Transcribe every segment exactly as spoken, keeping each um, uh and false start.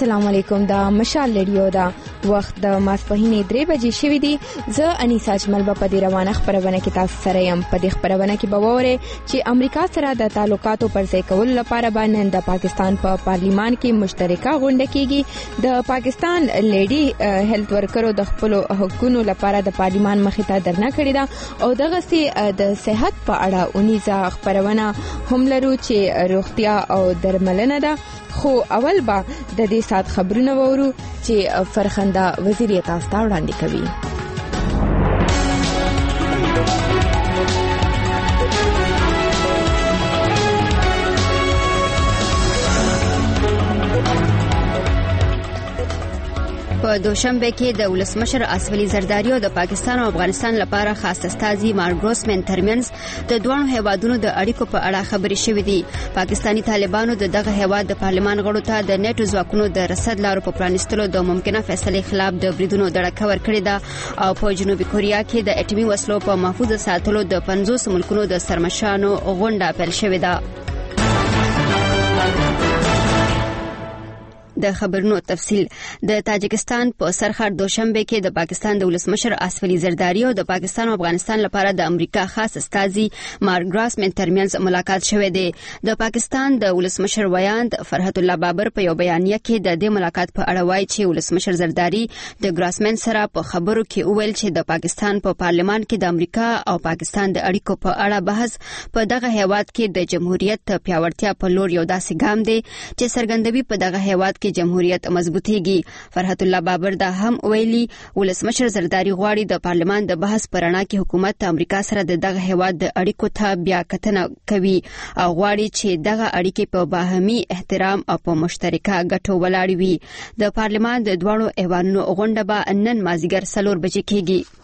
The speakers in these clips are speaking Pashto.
السلام علیکم. دا مشال ریډیو دا وخت د ماسپښین درې بجې شوې دي. زه انیسا اجمل په دې روانه خبرونه کې تاسو سره یم. په دې خبرونه کې به وره چې امریکا سره د تعلقاتو پر ځای کول لپاره باندې د پاکستان په پا پارلیمان کې مشترکه غونډه کیږي. د پاکستان لیډي هیلث ورکرو د خپل حقوقو لپاره د پارلیمان مخې ته درنه کړې ده او دغه سي د صحت په اړه اونیزه خبرونه هم لرو چې روغتیا او درملنه ده. خو اول با د دې سات خبرونه وورو چې فرخنده وزیر تاسو ته وړاندې کوي. په دوشنبه کې د ولسمشر اسولي زرداری او د پاکستان او افغانستان لپاره خاص استازي مارګروسمن ترمنز د دوه هیوادونو د اړیکو په اړه خبرې شوې دي. پاکستانی طالبانو د دغه هیواد د پارلمان غړو ته د نیټو ځواکونو د رسد لارو په پرانستلو د ممکنه فیصلې خلاف د بریدونو دړه ورکړې ده او په جنوبي کوریا کې د اټومي وسلو په محفوظ ساتلو د پنځوس ملکونو د سرمشرانو غونډه پیل شوې ده. د خبرونو تفصیل. د تاجکستان په سرخر دوشنبه کې د پاکستان د ولسمشر اسولي زرداری او د پاکستان او افغانستان لپاره د امریکا خاص استازي مارګروسمن ترمنز ملاقات شوه دی. د پاکستان د ولسمشر ویاند فرحت الله بابر په یو بیانیه کې د دې ملاقات په اړه وایي چې ولسمشر زرداری د ګراسمن سره په خبرو کې وویل چې د پاکستان په پارلمان کې د امریکا او پاکستان د اړیکو په اړه بحث په دغه هیواد کې د جمهوریت پیاوړتیا په لور یو داسې ګام دی چې څرګندوي په دغه هیواد کې جمهوریت مضبوطیږي. فرحت الله بابر دا هم ویلي ولسمشر زرداری غواړي د پارلمان د بحث پرانا کې حکومت امریکا سره د دغه هیواد د اړیکو ته بیا کتنه کوي او غواړي چې دغه اړیکې په باهمي احترام او په مشترکه ګټو ولاړ وي. د پارلمان د دوه ایوانونو غونډه به نن مازیګر څلور بجې کېږي.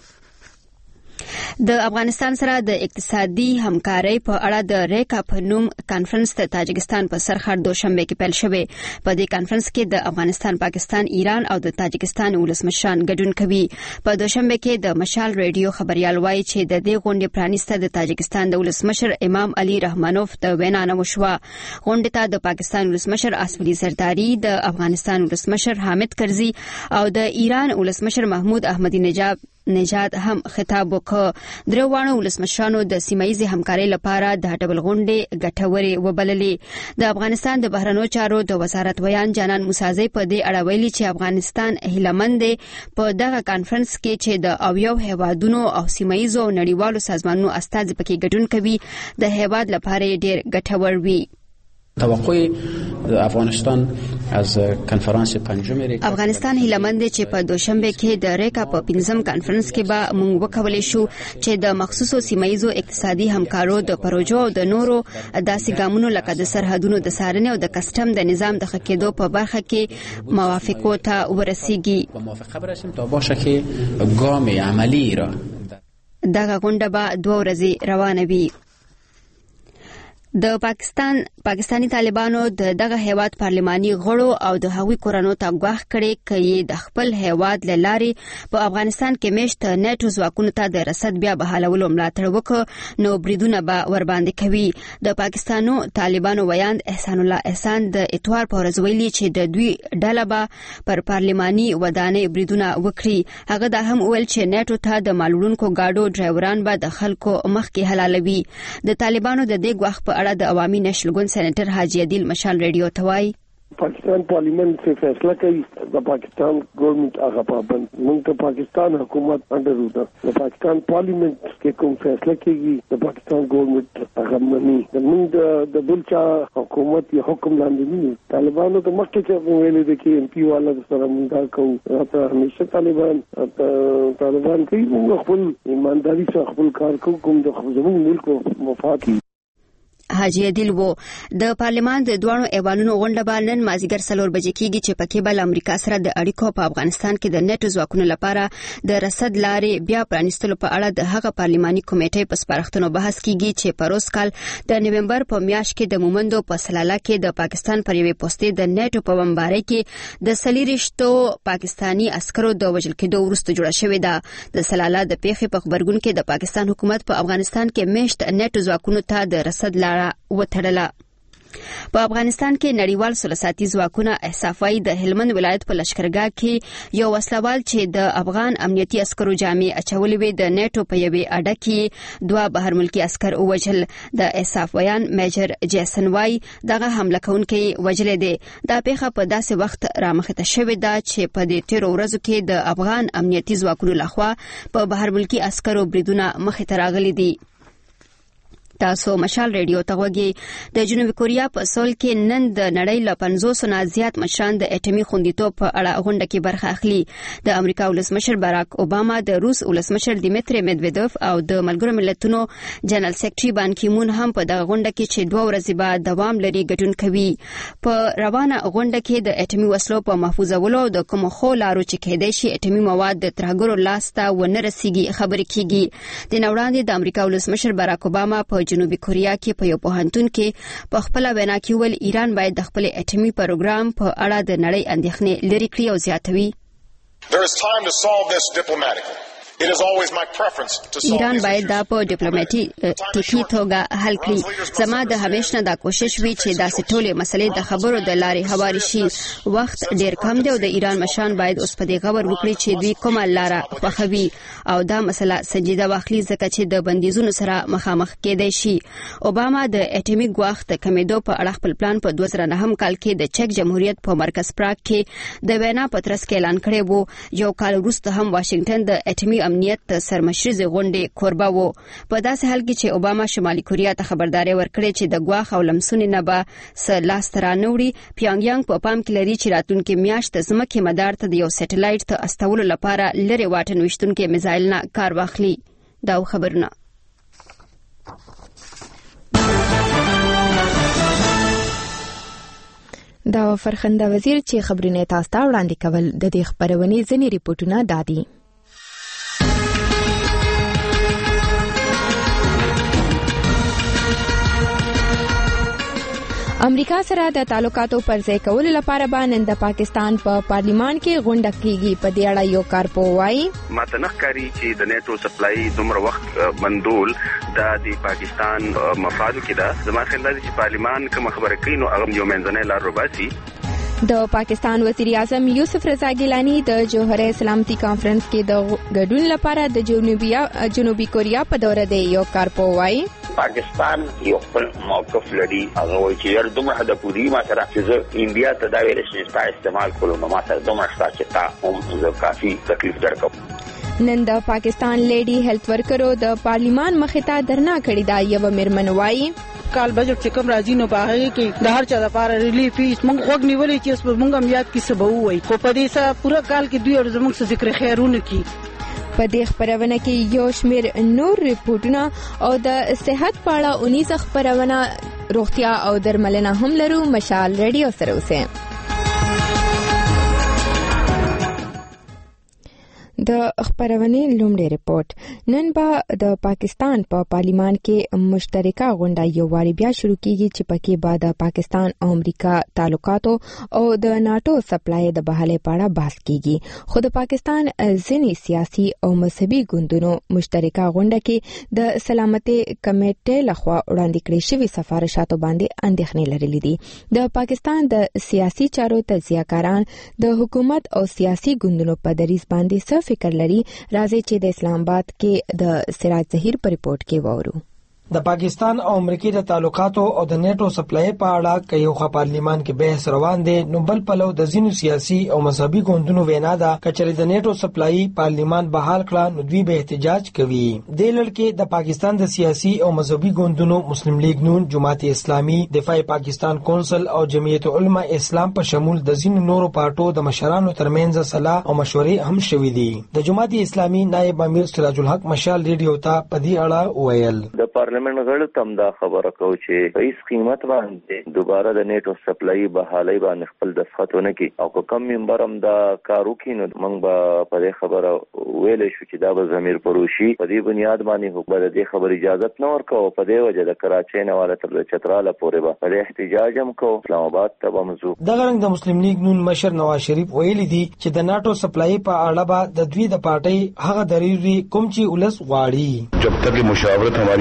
د افغانستان سره د اقتصادي همکارۍ په اړه د ریکا په نوم کانفرنس د تاجکستان په سرخر دوشنبه کې پیل شوی. په دې کانفرنس کې د افغانستان، پاکستان، ایران او د تاجکستان ولسمشران ګډون کوي. په دوشنبه کې د مشال ریډیو خبريال وایي چې د دې غونډې پرانیسته د تاجکستان د ولسمشر امام علي رحمانوف د وینا نه وشوه. غونډې ته د پاکستان ولسمشر اسولي زرداری، د افغانستان ولسمشر حامد کرزي او د ایران ولسمشر محمود احمدی نژاد نژاد هم خطاب وکړ. دروازه ولسمشرانو د سیمایي همکارۍ لپاره د ډبل غونډې ګټورې وبللې. د افغانستان د بهرنیو چارو د وزارت ویان جانان موسازی په دې اړه ویلي چې افغانستان هیلمند دی په دغه کانفرنس کې چې د اویو هیوادونو او سیمایي او نړیوالو سازمانونو استازي پکې ګډون کوي د هیواد لپاره ډېر ګټور وي. توقع افغانستان از کنفرانس پنجم افغانستان هیلمند چې په دوشنبه کې د ریکا په پنځم کانفرنس کې به موږ وکولای شو چې د مخصوصو سیمایي اقتصادي همکارو د پروژو او د نورو داسې ګامونو لکه د سرحدونو د څارنې او د کسټم د نظام د ښه کېدو په برخه کې موافقو ته ورسیږي. په موافقه برسیم تا باشه که ګام عملی را دغه غونډه به دوه ورځې روانه وي. د پاکستان پاکستانی طالبانو د دغه هیواد پارلماني غړو او د هغوی کورانو ته غواخ کړي چې د خپل هیواد لارې په افغانستان کې میشت نیټو ځواکونو ته د رسد بیا بحالولو ملاتړ وکړي نو بریدونه به ورباندې کوي. د پاکستانو طالبانو ویاند احسان الله احسان د اتوار په ورځ ویلي چې د دوی ډله به پر پارلماني ودانۍ بریدونه وکړي. هغه دا هم ویل چې نیټو ته د مالوړونکو گاډو ډرایوران به د خلکو مخ کې حلالوي. د طالبانو د دې غواخ په اړه د عوامي نشل ګوند سېنیټر حاجی عادل مشال ریډیو ته وایي پاکستان پارلیمنت سے فیصلہ کوي د پاکستان ګورنمنت هغه پابند موږ ته پاکستان حکومت انډر ودا د پاکستان پارلیمنت کې کوم فیصله کوي د پاکستان ګورنمنت هغه مني د موږ د بلچا حکومت یې حکم لاندې نه طالبانو ته مخکې چې ویل دي کې ام پی والا سره موږ کوو راته همیشه طالبان طالبان کوي موږ خپل ایمانداري سره خپل کار کوو کوم د زموږ ملک مفاد حاجی عادل وو. د پارلمان د دوه ایوانونو غونډه به نن مازیګر څلور بجې کېږي چې پکې به امریکا سره د اړیکو په افغانستان کې د نیټو ځواکونو لپاره د رسد لارې بیا پرانیستلو په اړه د هغه پارلماني کمیټې په سپارښتنو بحث کېږي چې په روز کال د نومبر په میاشت کې د مومندو په سلاله کې د پاکستان پر یوې پوسټې د نیټو په بمبارۍ کې د سلیریشتو پاکستانی عسکرو د وژل کېدو وروسته جوړه شوې ده. د سلاله د پیښې په خبرګون کې د پاکستان حکومت په افغانستان کې میشت نیټو ځواکونو ته د رسد لاره وتړله. په افغانستان کې نړیوال سلساتي ځواکونه احساف وايي د هلمند ولایت په لشکرګاه کې یو وسلوال چې د افغان امنیتي عسکرو جامې اچولې وې د نیټو په یوې اډه کې دوه بهر ملکي عسكر ووژل. د احساف ویان میجر جیسن وايي دغه حمله کوونکي وژلې دي. دا پیښه په داسې وخت رامخته شوې ده چې په دې تیرو ورځو کې د افغان امنیتي ځواکونو لخوا په بهر ملکي عسکرو بریدونه مخې ته راغلي دي. تاسو مشال ریډیو ته وګورئ. د جنوبي کوریا په سول کې نن د نړۍ له پنځوس نه زیات مشران د اټومي خوندیتوب په اړه غونډه کې برخه اخلي. د امریکا ولسمشر باراک اوباما، د روس ولسمشر دیمیتری میدویدوف او د ملګرو ملتونو جنرال سیکریټري بان کی مون هم په دغه غونډه کې چې دوه ورځې بعد دوام لري ګډون کوي. په روانه غونډه کې د اټومي وسلو په محفوظولو د کوم خو لارو چې کېدای شي اټومي مواد د ترهګرو لاس ته ونه رسیږي خبرې کیږي. د نوړاندې د امریکا ولسمشر باراک اوباما په جنوبي کوریا کې په یو پوهنتون کې په خپل وینا کې ول ایران باید د خپل اټومي پروګرام په اړه د نړۍ اندېښنې لرې کړي او زیاتوي. ایران باید دا په ډیپلوماټیکي توګه حل کړي. زما د همیشه دا کوشش وی چې داسې ټولې مسلې د خبرو د لارې هواري شي. وخت ډیر کم دی او د ایران مشران باید اوس په دې غور وکړي چې دوی کومه لاره خوښوي او دا مسله سنجیده واخلي ځکه چې د بندیزونو سره مخامخ کېدای شي. اوباما د اټومي ګواښ د کمیدو په اړه خپل پلان په دوه زره نهم کال کې د چک جمهوریت په مرکز پراګ کې د وینا په ترڅ کې اعلان کړی وو. یو کال وروسته هم واشنگټن د اټومي امنیت ته سرمشرزي غونډې کوربه وو. په داسې حال کې چې اوباما شمالي کوریا ته خبرداري ورکړې چې د ګواښ او لمسونې نه به څه لاس ته رانوړي. پیانګیانګ په پام کې لري چې راتلونکي میاشت د ځمکې مدار ته د یو سټلایټ ته استولو لپاره لرې واټن ویشتونکي میزایل نه کار واخلي. دا خبرونه دا فرخنده وزیر چې خبرونه تاسو ته وړاندې کول د دې خبرونې ځینې ریپورتونه دادي. امریکا سره د تعلقاتو پر ځای کولو لپاره باندې د پاکستان په پا پارلیمان کې غونډه کیږي. په دې اړه یو کارپو وایي ماته نه ښکاري چې د نیټو سپلای دومره وخت بندول د پاکستان مفادو کې ده. زما خیال دی چې پارلیمان کوم خبره کوي نو هغه یو منځنۍ لار وباسي. د پاکستان وزیر اعظم یوسف رضا ګیلانی د جوهر سلامتی کانفرنس کې د ګډون لپاره د جنوبي جنوبي کوریا په دوره دی. یو کارپو وایي پاکستان یو خپل موقف لري. هغه وایي چې یار دومره د پوری ما سره چې انډیا ته دا ویل شي چې استعمال کولو نو ما سره دومره شته چې تا هم زه کافي تکلیف درکوم. نن د پاکستان لیډي هیلث ورکرو د پارلیمان مخې ته درنا کړې ده. یو میرمن وایي کال بجټ چې کوم راځي نو باغې کې د هر چا لپاره ریلیف فیس موږ خوګ نیولې چې اوس موږ هم یاد کې سبو وای کو په دې سره پوره کال کې دوی ور زموږ څخه ذکر خیرونه کی. په دې خبرونه کې یو شمیر نور ریپورتونه او د صحت په اړه اونیزه خبرونه روغتیا او درملنه هم لرو. مشال ریډیو سره اوسه. د خبرونې لومړی ریپورت نن به د پاکستان په پا پارلیمان کې مشترکه غونډه یو واری بیا شروع کیږي چې پکې بعد د پاکستان او امریکا تعلقاتو او د ناتو سپلای د بحالې په اړه بحث کیږي. خو د پاکستان ځینې سیاسي او مذهبي ګوندونو مشترکه غونډه کې د سلامتي کمیټې لخوا وړاندې کړې شوی سفارشاتو باندې اندېښنې لرلې دي. د پاکستان د سیاسي چارو تجزیه‌کاران د حکومت او سیاسي ګوندونو په دریځ باندې څه فکر لري. راځي چې د اسلام آباد کې د سراج ظهیر پر ریپورت کې وورو. د پاکستان او امریکای د تعلقاتو او د نیټو سپلای په اړه کې یو پارلیمان کې بحث روان دی. نو بل پلو د ځینو سیاسي او مذهبي ګوندونو وینا ده کچره د نیټو سپلای پارلیمان بحال کړه نو دوی به احتجاج کوي. د لړکې د پاکستان د سیاسي او مذهبي ګوندونو مسلم لیگ نون، جماعت اسلامي، دفاع پاکستان کونسل او جمعیت علما اسلام په شمول د ځینو نورو پارټو د مشرانو ترمنځ صلاح او مشورې هم شوې دي. د جماعت اسلامي نائب امیر سراج الحق مشال ریډیو ته په دې اړه ویل د پارلیمان غړو تم دا خبره کو چې په هیڅ قیمت باندې دوباره د نیټو سپلای بحالي باندې خپل دسخطونه کوي او کوم منبر هم دا کارو کینو موږ به په دې خبره ویلې شو چې دا به ضمیر پروشي په دې بنیاد باندې حکومت دې خبر اجازه نه ورکو. په دې وجه د کراچۍ نه والا تر چتراله پورې به په احتجاج هم کو اسلام آباد ته بمزو. د غرنګ د مسلم لیگ نون مشر نواز شریف ویلي دي چې د ناتو سپلای په اړه به د دوی د پارټي هغه دریزي کوم چې ولس غواړي جب تک مشاورت हमारी बाकी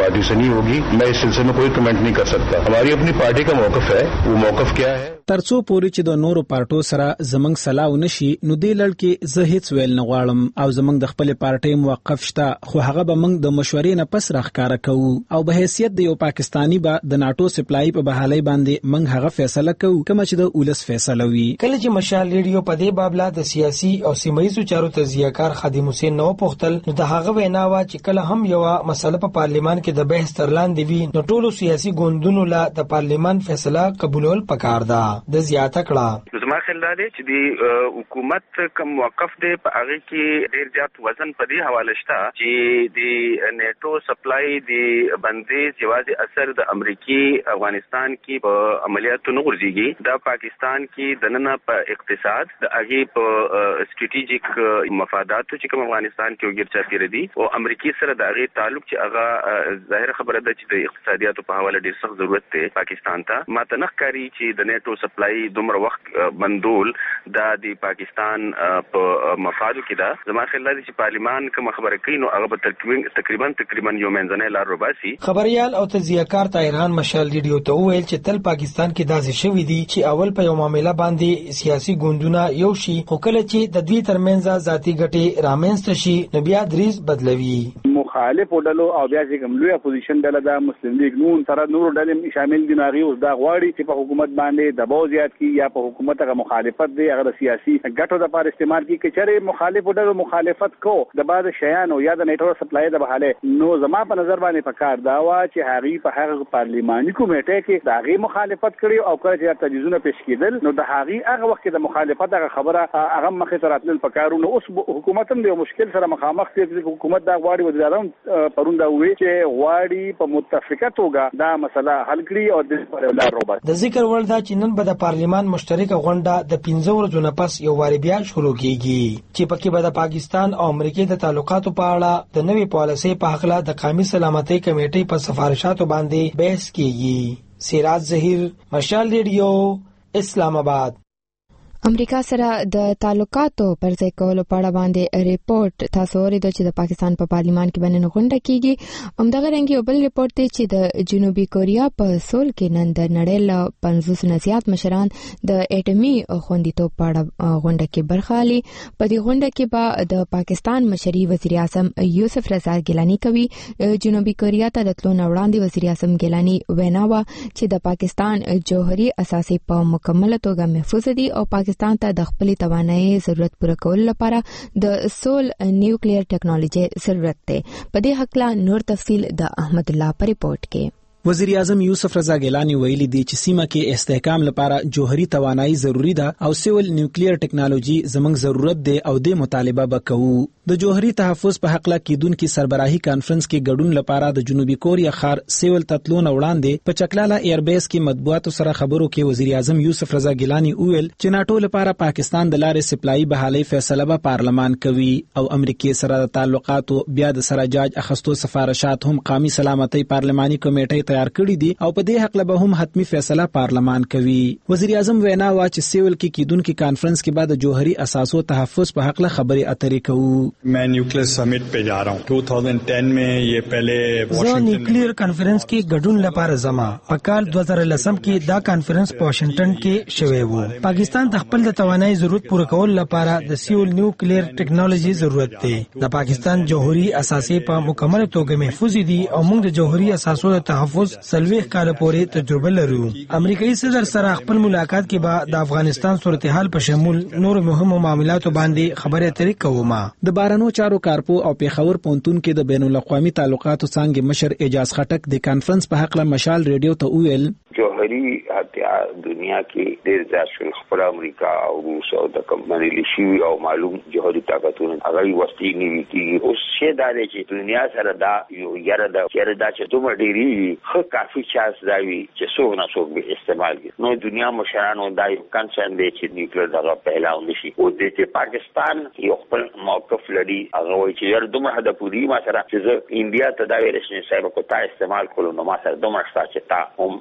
पार्टी से नहीं होगी। मैं इस सिलसिले में कोई कमेंट नहीं कर सकता। हमारी अपनी पार्टी का मौकफ है, वो मौकफ क्या है। ترڅو پورې چې د نورو پارټو سره زمنګ سلاو نشي نو دې لړ کې زه هیڅ ویل نه غواړم او زمنګ د خپل پارټي موقف شته، خو هغه به موږ د مشورې نه پس راخکاره کوو او به حیثیت د یو پاکستانی به د ناتو سپلای په بحالي باندې موږ هغه فیصله کوو کوم چې د اولس فیصله وي. کله چې مشال ریډیو په دې بابلا د سیاسي او سیمایي چارو تجزیه‌کار خادم حسین نو پختل نو د هغه ویناوه چې کله هم یو مسله په پارلیمان کې د بحث ترلاندې وي نو ټولو سیاسي ګوندونو لا د پارلیمان فیصله قبولول پکار ده. د زیاته کړه زما خیال دا دی چې د حکومت کوم موقف دی په هغه کې ډیر زیات وزن په دې حواله شته چې د نیټو سپلای دی بندیز یوازې اثر د امریکای افغانستان کې په عملیاتو نه ورځيږي، دا پاکستان کې د نن په اقتصاد د هغه په سټریټیجیک مفاداتو چې کوم افغانستان کې وګړي چاپیره دي او امریکای سره د هغه تعلق چې هغه ظاهر خبره ده چې د اقتصادیاتو په حواله ډیر سخت ضرورت دی پاکستان ته. ماته نه ښکاري چې د نیټو سپلای دومره وخت بندول دا د پاکستان په مفادو کې ده. زما خیال دی چې پارلیمان کوم خبره کوي نو هغه به تقریبا تقریبا یو منځنۍ لار روباسي. خبريال او تجزیه‌کار طاهران مشال ریډیو ته وویل چې تل پاکستان کې داسې شوې دي چې اول په یو معاملې باندې سیاسي ګوندونه یو شي خو کله چې د دوی ترمنځ ذاتي ګټې رامنځته شي نو بیا دریز بدلوي. مخالف ډلو او بیا چې کوم لوی اپوزیشن ډله ده مسلم لیگ نون سره نور ډلې شامل دي ناغي اوس دا غواړي چې په حکومت باندې دباو زیات کی یا په حکومت هغه مخالفت دی هغه سیاسي ګټو د لپاره استعمال کی کچره مخالف ډلو مخالفت کو د بعد شیانو یا د نیټو سپلای د بحاله نو زما په نظر باندې پکار دا وا چې هغه په هغه پارلیماني کمیټه کې د هغه مخالفت کړي او کله چې تجویزونه پیش کېدل نو د هغه هغه وخت د مخالفت هغه خبره هغه مخې ته راتلل پکارو نو اوس حکومت هم د مشکل سره مخامخ دي. حکومت دا غواړي وزیران پرون دا وی چې غواړي په متفقه توګه دا مسله حل کړي او د لار روبا د ذکر ول دا چې نن به د پارلیمان مشترکه غونډه د پنځه ورځو نه پس یو واری بیا شروع کیږي چې پکې به د پاکستان او امریکا د تعلقاتو په اړه د نوې پالیسۍ په حق د قومي سلامتۍ کمیټې په سفارشاتو باندې بحث کیږي. سراج ظهیر، مشال ریډیو، اسلام آباد. امریکا سره د تعلقاتو پر ځای کولو په اړه باندې ریپورت تاسو ورته چې د پاکستان په پارلیمان کې باندې غونډه کیږي. همدغه رنګ یو بل ریپورت دی چې د جنوبي کوریا په سول کې نن د نړۍ له پنځوس نه زیات مشران د اټومي خوندیتوب په اړه غونډه کې برخه اخلي. په دې غونډه کې به د پاکستان مشري وزیر اعظم یوسف رضا ګیلانی کوي. جنوبي کوریا ته د تلو نه وړاندې وزیر اعظم ګیلانی ویناوه چې د پاکستان جوهري اساسي په مکمله توګه محفوظ دي او پاکستان ته د خپل توانایي ضرورت پوره کولو لپاره د سول نیوکلیر ټیکنالوژي ضرورت ده. په دې حق لا نور تفصیل د احمد الله پر ریپورت کې. وزیر اعظم یوسف رضا ګیلانی ویلي دی چې سیمه کې استحکام لپاره جوهري توانایي ضروری ده او سیول نیوکلیر ټیکنالوژي زموږ ضرورت دی او د مطالبه وکړو. د جوهري تحفظ په حق لا کیدونکو سربراهي کانفرنس کې ګډون لپاره د جنوبي کوریا خار سیول تطلون وړاندې په چکلالا ایربیس کې مطبوعاتو سره خبرو کې وزیر اعظم یوسف رضا ګیلانی وویل چې ناتو لپاره پاکستان د لارې سپلای بحالي فیصله به پارلمان کوي او امریکای سره د تعلقاتو بیا د سره جاج اخستو سفارشات هم قومي سلامتۍ پارلماني کمیټې تیار کړی دي او په دې حق له هم حتمی فیصله پارلمان کوي. وزیر اعظم وینا وا چې سیول کې کیدونکو کانفرنس کې بعد جوهري اساسو تحفظ په حق له خبرې اترې کوو. मैं न्यूक्लियर समिट पे जा रहा हूँ. दो हज़ार दस में ये पहले زه نیوکلیر کانفرنس کې ګډون لپاره زما په کال دو هزار لسم کې دا کانفرنس په واشنگټن کې شوی وو. پاکستان د خپل د توانایي ضرورت پوره کول لپاره د سیول نیوکلیر ټیکنالوژي ضرورت دی. د پاکستان جوهري اساسي په مکمله توګه محفوظ دي او موږ د جوهري اساسو د تحفظ سلويخ کال پورې تجربه لرو. امریکایي صدر سره خپل ملاقات کې به د افغانستان صورتحال په شمول نور مهمو معاملاتو باندې خبرې اترې کوم. د بارانو چارو کارپو او پیښور پونتون کې د بین الاقوامي تعلقاتو څنګه مشر اجاز خټک د کانفرنس په حق له مشال ریډیو ته ویل جوهري هتیا دنیا کې ډېر ځای شول خپل امریکا او روس او د کمپنی شي او معلوم جوهري طاقتونه هغه وستي نیوي کې اوس شه دا چې دنیا سره دا یو یاره دا چې دا چې دومره ډېری خو کافي چانس دا وي چې څوک نه څوک به استعمال کړي. نو دنیا مشرانو دا یو کنسرن دی چې نیوکلیر دغه پهلاو نشي او د چې پاکستان یو خپل موقف لري هغه وایي چې یار دومره د پوری ما سره چې انډیا ته دا ویل شي صاحب کو تا استعمال کولو نو ما سره دومره چې تا هم ځکه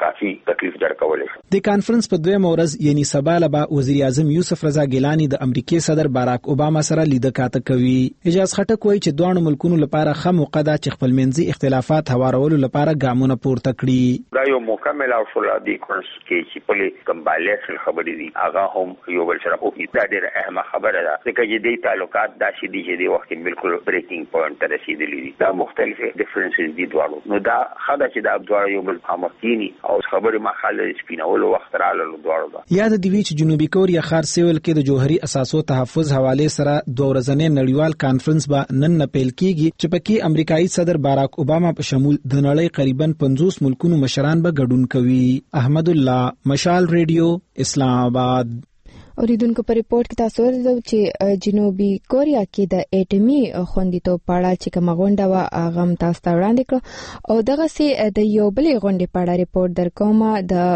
کافي تکلیف درکولې. د کانفرنس په دویمه ورځ یعنی سبا له وزیر اعظم یوسف رضا ګیلانی د امریکای صدر باراک اوباما سره لیدل کاته کوي. اجاز خټک وایي چې دوه ملکونو لپاره خه موقع ده چې خپل منځي اختلافات هوارولو لپاره ګامونه پورته کړي. دا یو مکمل او فولادي کورس کې چې په کمبالیس خبرې دي هغه هم یو بل سره په دا ډېر اهمه خبره ده چې د تعلقات داسې دي چې د وخت بالکل بریکینګ پوینټ ته رسیدلي دي. دا مختلفه ډیفرنسز دي دواړو. نو دا خدای چې دا دواړو یو بل مخامخینی او خبرې مخاله سپینولو وخت رااله دواړو ده. یاد دی وی چې جنوبي کوریا خار سیول کې د جوهري اساسو تحفظ حواله سره دوه ورځنی نړیوال کانفرنس به نن نه پیل کیږي چې پکې امریکایي صدر باراک اوباما په شمول د نړۍ قریباً پنځوس ملکونو مشران به ګډون کوي. احمد الله، مشال ریډیو، اسلام آباد. اوریدونکو په ریپورت کې تاسو ورته چې جنوبي کوریا کې د اټومي خوندیتوب په اړه چې کومه غونډه و هغه تاسو ته وړاندې کړ او دغه سي د یو بلې غونډې په اړه ریپورت درکوم.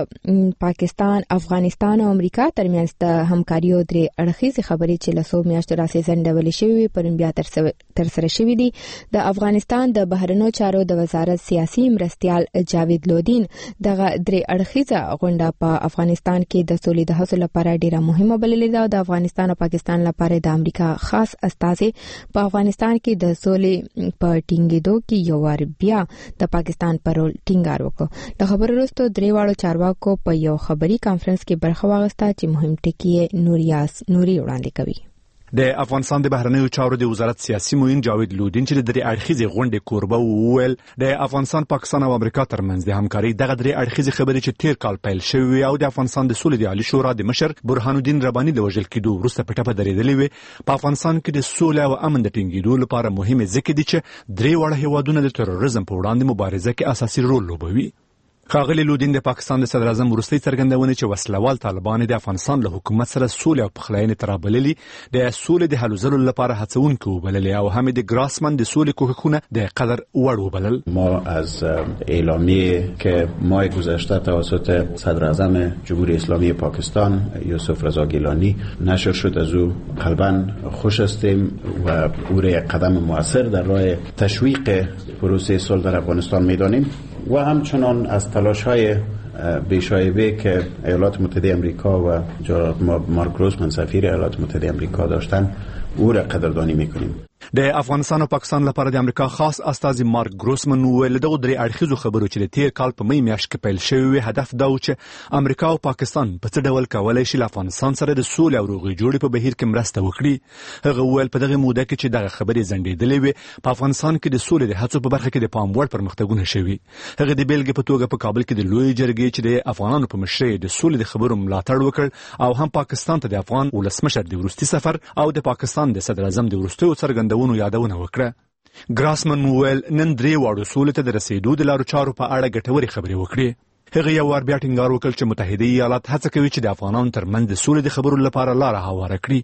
د پاکستان، افغانستان او امریکا ترمنځ د همکاریو درې اړخیزې خبرې چې لسو میاشتو راځي زندولې شوې پرون بیا تر سره شوې دي. د افغانستان د بهرنیو چارو د وزارت سیاسي مرستیال جاوید لودین دغه درې اړخیزه غونډه په افغانستان کې د سولې د حاصل لپاره ډیره مهمه بللې ده. د افغانستان او پاکستان لپاره د امریکا خاص استازي په افغانستان کې د سولې په ټینګېدو کې یو وار بیا د پاکستان پر رول ټینګار وکړ. د خبرو وروسته درې واړو چارواکو په یو خبري کانفرنس کې برخه واخیسته چې مهم ټکي نوریاس نوري وړاندې کوي. د افغانستان د بهرنیو چارو د وزارت سیاسي معین جاوید لودین چې د درې اړخیزې غونډې کوربه وویل د افغانستان، پاکستان او امریکا ترمنځ د همکارۍ دغه درې اړخیزې خبرې چې تیر کال پیل شوې او د افغانستان د سولې د عالی شورا د مشر برهان الدین رباني د وژل کېدو وروسته په ټپه درېدلې وي. په افغانستان کې د سولې او امن د ټینګېدو لپاره مهمه ځکه دي چې درې واړه هیوادونه د تروریزم په وړاندې مبارزه کې اساسي رول لوبوي. ښاغلی لودین د پاکستان د صدر اعظم وروستۍ څرګندونه چې وسلوال طالبان د افغانستان له حکومت سره سولې او پخلاینې ترابللي د سولې د حل زلو لپاره هڅونکي وبللې او هم د گراسمن د سولې کوښښونه د قدر وړ وبلل. ما از اعلامیه که ماه گذشته توسط صدر اعظم جمهوری اسلامی پاکستان یوسف رضا گیلانی نشر شد از او قلبا خوش هستیم و او را قدم مؤثر در راه تشویق پروسه صلح در افغانستان می‌دانیم و همچنان از تلاش‌های بیشایبه که ایالات متحده آمریکا و جناب مارک گروسمن سفیر ایالات متحده آمریکا داشتن او را قدردانی می‌کنیم. د افغانستان او پاکستان لپاره د امریکا خاص استازي مارک گروسمن ویل دغه درې اړخیزو خبرو چې د تیر کال په مې میاشت کې پیل شوی هدف دا و چې امریکا او پاکستان په څه ډول کولای شي له افغانستان سره د سولې او روغې جوړې په بهیر کې مرسته وکړي. هغه ویل په دغه موده کې چې دغه خبرې زندېدلې وي په افغانستان کې د سولې د هڅو په برخه کې د پام وړ پرمختګونه شوي. هغه د بیلګې په توګه په کابل کې د لوی جرګې چې د افغانانو په مشرۍ د سولې د خبرو ملاتړ وکړ او هم پاکستان ته د افغان ولسمشر د وروستي سفر او د پاکستان د صدر اعظم د وروستیو څرګندونو یادونه وکړه. ګراسمن ویل نن درې واړو سولې ته د رسیدو د لارو چارو په اړه ګټورې خبرې وکړي. هغه یو وار بیا ټینګار وکړ چې متحده ایالات هڅه کوي چې د افغانانو ترمنځ د سولې د خبرو لپاره لار هواره کړي.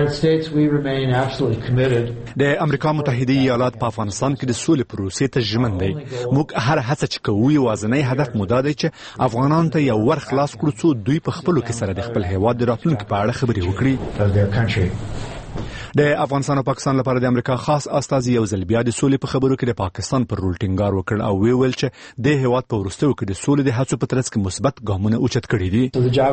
د امریکا متحده ایالات په افغانستان کې د سولې پروسې ته ژمن دی. موږ هر هڅه چې کوو یوازینی هدف مو دا دی چې افغانانو ته یو ور خلاص کړو څو دوی په خپلو کې سره د خپل هیواد د راتلونکي په اړه خبرې وکړي. د افغانستان او پاکستان لپاره د امریکا خاص استازي یو ځل بیا د سولې په خبرو کې د پاکستان پر رول ټینګار وکړ او وی ویل چې د هیواد په وروستیو کې د سولې د هڅو په ترڅ کې مثبت ګامونه اوچت کړي دي.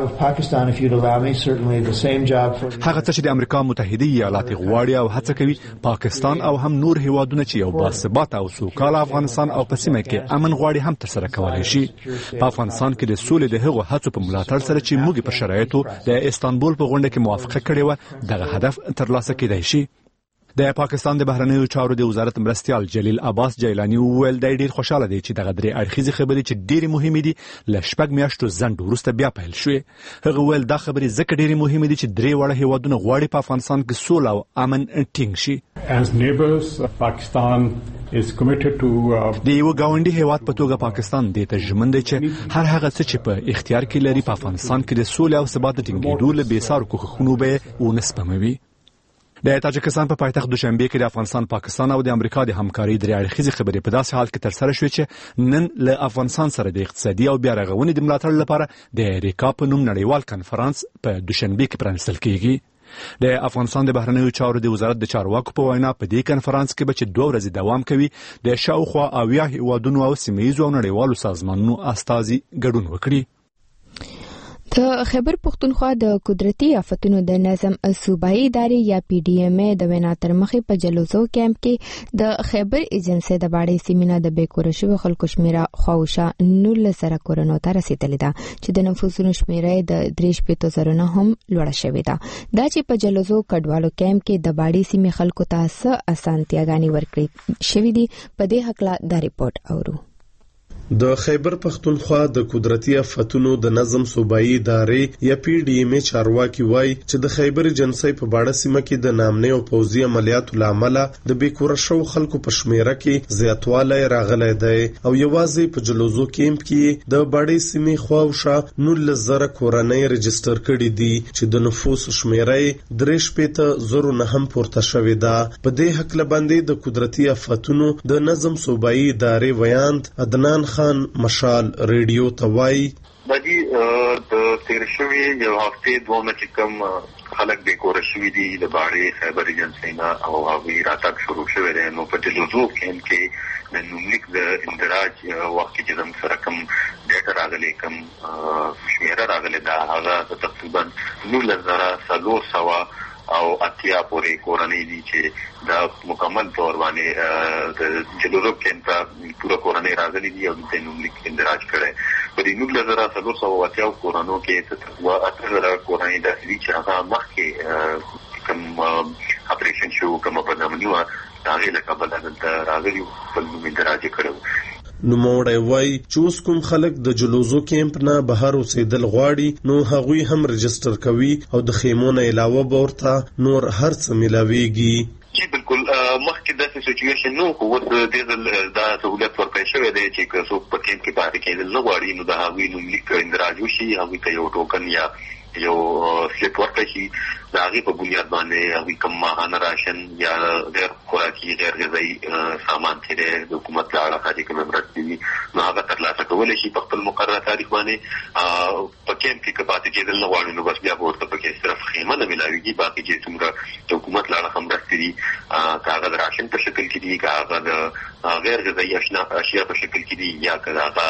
هغه څه چې د امریکا متحده ایالات غواړي او هڅه کوي پاکستان او هم نور هیوادونه چې یو باثبات او سوکاله افغانستان او په سیمه کې امن غواړي هم ترسره کولای شي. په افغانستان کې د سولې د هغو هڅو په ملاتړ سره چې موږ په شرایطو د استانبول په غونډه کې موافقه کړې و دغه هدف ترلاسه کېدای شي. د پاکستان د بهرنیو چارو د وزارت مرستیال جلیل عباس جیلانی وویل دی ډیر خوشاله دی چې دغه درې اړخیزې خبرې چې ډېرې مهمې دي له شپږ میاشتو ځنډ وروسته بیا پیل شوې. هغه ویل دا خبرې ځکه ډېرې مهمې دي چې درې واړه هیوادونه غواړي په افغانستان کې سوله او امن ټینګ شي. د یو ګاونډي هیواد په توګه پاکستان د ته ژمن دی چې هر هغه څه چې په اختیار کې لري په افغانستان کې د سولې او ثبات ټینګېدو له بېسارو کوښښونو به ونه سپموي. د تاجکستان په پایتخت دوشنبه کې د افغانستان، پاکستان او د امریکا د همکارۍ درې اړخیزې خبرې په داسې حال کې ترسره شوې چې نن له افغانستان سره د اقتصادي او بیا رغونې د ملاتړ لپاره د ریکا په نوم نړیوال کنفرانس په دوشنبه کې پرانیستل کېږي. د افغانستان د بهرنیو چارو د وزارت د چارواکو په وینا په دې کنفرانس کې به چې دوه ورځې دوام کوي د شاوخوا اویا هیوادونو او سیمه ییزو او نړیوالو سازمانونو استازي ګډون وکړي. د خیبر پختونخوا د قدرتي آفتونو د نظم صوبایي ادارې یا پی ډی ایم ای د وینا تر مخې په جلوزو کیمپ کې د خیبر ایجنسی د باړې سیمینه د بیکوره شویو خلکو شمیره خواوشا نولس زره کورونو ته رسیدلې ده چې د نفوسونو شمیره د درې شپېتو زرو نه هم لوړه شوې ده. دا چې په جلوزو کډوالو کیمپ کې د باړې سیمې خلکو ته څه اسانتیاګانې ورکړې شوې دي په دې هکله دا ریپورت اورو. د خیبر پختونخوا د قدرتي آفتونو د نظم صوبایي ادارې یا پی ډی ایم ای چارواکي وایي چې د خیبر ایجنسی په باړه سیمه کې د نامنۍ او پوځي عملیاتو له امله د بیکوره شوو خلکو په شمیره کې زیاتوالی راغلی دی او یوازې په جلوزو کیمپ کې د باړې سیمې خواوشا نولس زره کورنۍ رجسټر کړي دي چې د نفوس شمیره یې درې شپېته زرو نه هم پورته شوې ده. په دې هکله باندې د قدرتي آفتونو د نظم صوبایي ادارې ویاند عدنان خان مشال ریډیو ته وایي باندې د تیر شوی یو هفته دوه مچ کم خلک به کور شوی دي د باړې خیبر ایجنسی نه او هغه راتګ شروع شوی دی. نو په جلوزو کې کې د نوملیک د اندراج وخت کې زم سره کم ډیټا راغلی کم شمیره راغلی دا هغه تقریبا نولس زره څلور سوه او اتیا پورې کورنۍ دي چې دا مکمل تور باندې د جلوزو کیمپ پورا کورنۍ راغلي دي او د نوملیک اندراج کړي. په دې نولس زره څلور سوه اتیا کورنو کې تقریبا اته زره کورنۍ داسې چې هغه مخکې کوم اپریشن شو کوم بدنامي و هغه له کبله دلته راغلي خپل نوم اندراج کړو. نوموړی وایي چې اوس کوم خلک د جلوزو کیمپ نه بهر اوسېدل غواړي نو هغوی هم رجسټر کوي او د خیمو نه علاوه به ورته نور هر څه میلاویږي. جی بالکل مخکې داسې سچویشن نو خو اوس ډېر دا سهولت ورکړی شوی دی چې که څوک په کیمپ کې پاتې کېدل نه غواړي نو د هغوی نوملیک اندراج وشي هغوی ته یو ټوکن یا یو سلیپ ورکړی شي د هغې په بنیاد باندې هغوی کوم ماهانه راشن یا غیر خوراکي غیر غذایي سامان چې دی د حکومت له اړخه چې کومې مرستې وي نو هغه ترلاسه کولی شي په خپل مقرره تاریخ باندې. په کیمپ کې که پاتې کېدل نه غواړي نو بس بیا به ورته پکې صرف خیمه نه میلاویږي. باقي چې څومره د حکومت له اړخه مرستې دي که هغه د راشن په شکل کې دي که هغه د غیر غذایي اشیا په شکل کې دي یا که هغه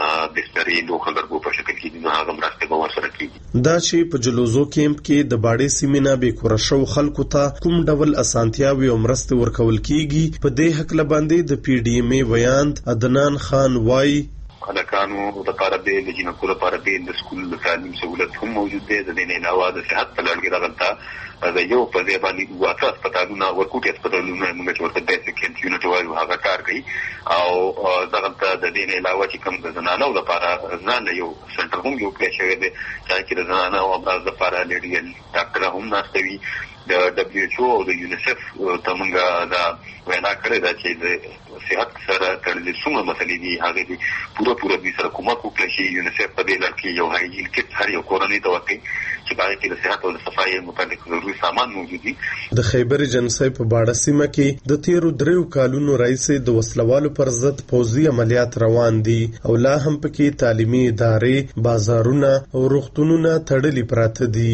بسترې لوښه ګرګو په شکل کې دي نو هغه مرستې به ورسره کېږي. دا چې په جلوزو کیمپ کې د باړې سیمې نه بیکوره شوو خلکو ته کوم ډول اسانتیاوې او مرستې ورکول کېږي په دې هکله باندې د پی ډي ایم ای ویاند عدنان خان وایي هلکانو لپاره بیل د جینکو لپاره بیل د سکول د تعلیم سهولت هم موجود دی. د دې نه علاوه د صحت په لړ کې دغلته د یو په ځای باندې واته هسپتالونه ورکوټي هسپتالونه موږ چې ورته بیسیک هیلث یونټ وایو هغه کار کوي او دغلته د دې نه علاوه چې کوم د زنانو لپاره ځان یو سنټر هم جوړ کړی شوی دی چې د زنانو او امراض لپاره لیډیل ډاکټر هم ناست وي. د دبلیو ایچ او او د یونیسف ته موږ دا وینا کړې ده چې د صحت سره تړلې څومره مسلې دي هغې دي پوره پوره دوی سره کومک وکړی شي. یونیسف په دې لړ کې یو هایجین کټ هر یو کورنۍ ته ورکوي چې په هغې کې د صحت او د صفایۍ متعلق ضروري سامان موجود دي. د خیبر ایجنسی په باړه سیمه کې د تیرو دریو کالونو راهیسې د وسلوالو پر ضد پوځي عملیات روان دي او لا هم پکې تعلیمي ادارې بازارونه او روغتونونه تړلي پراته دي.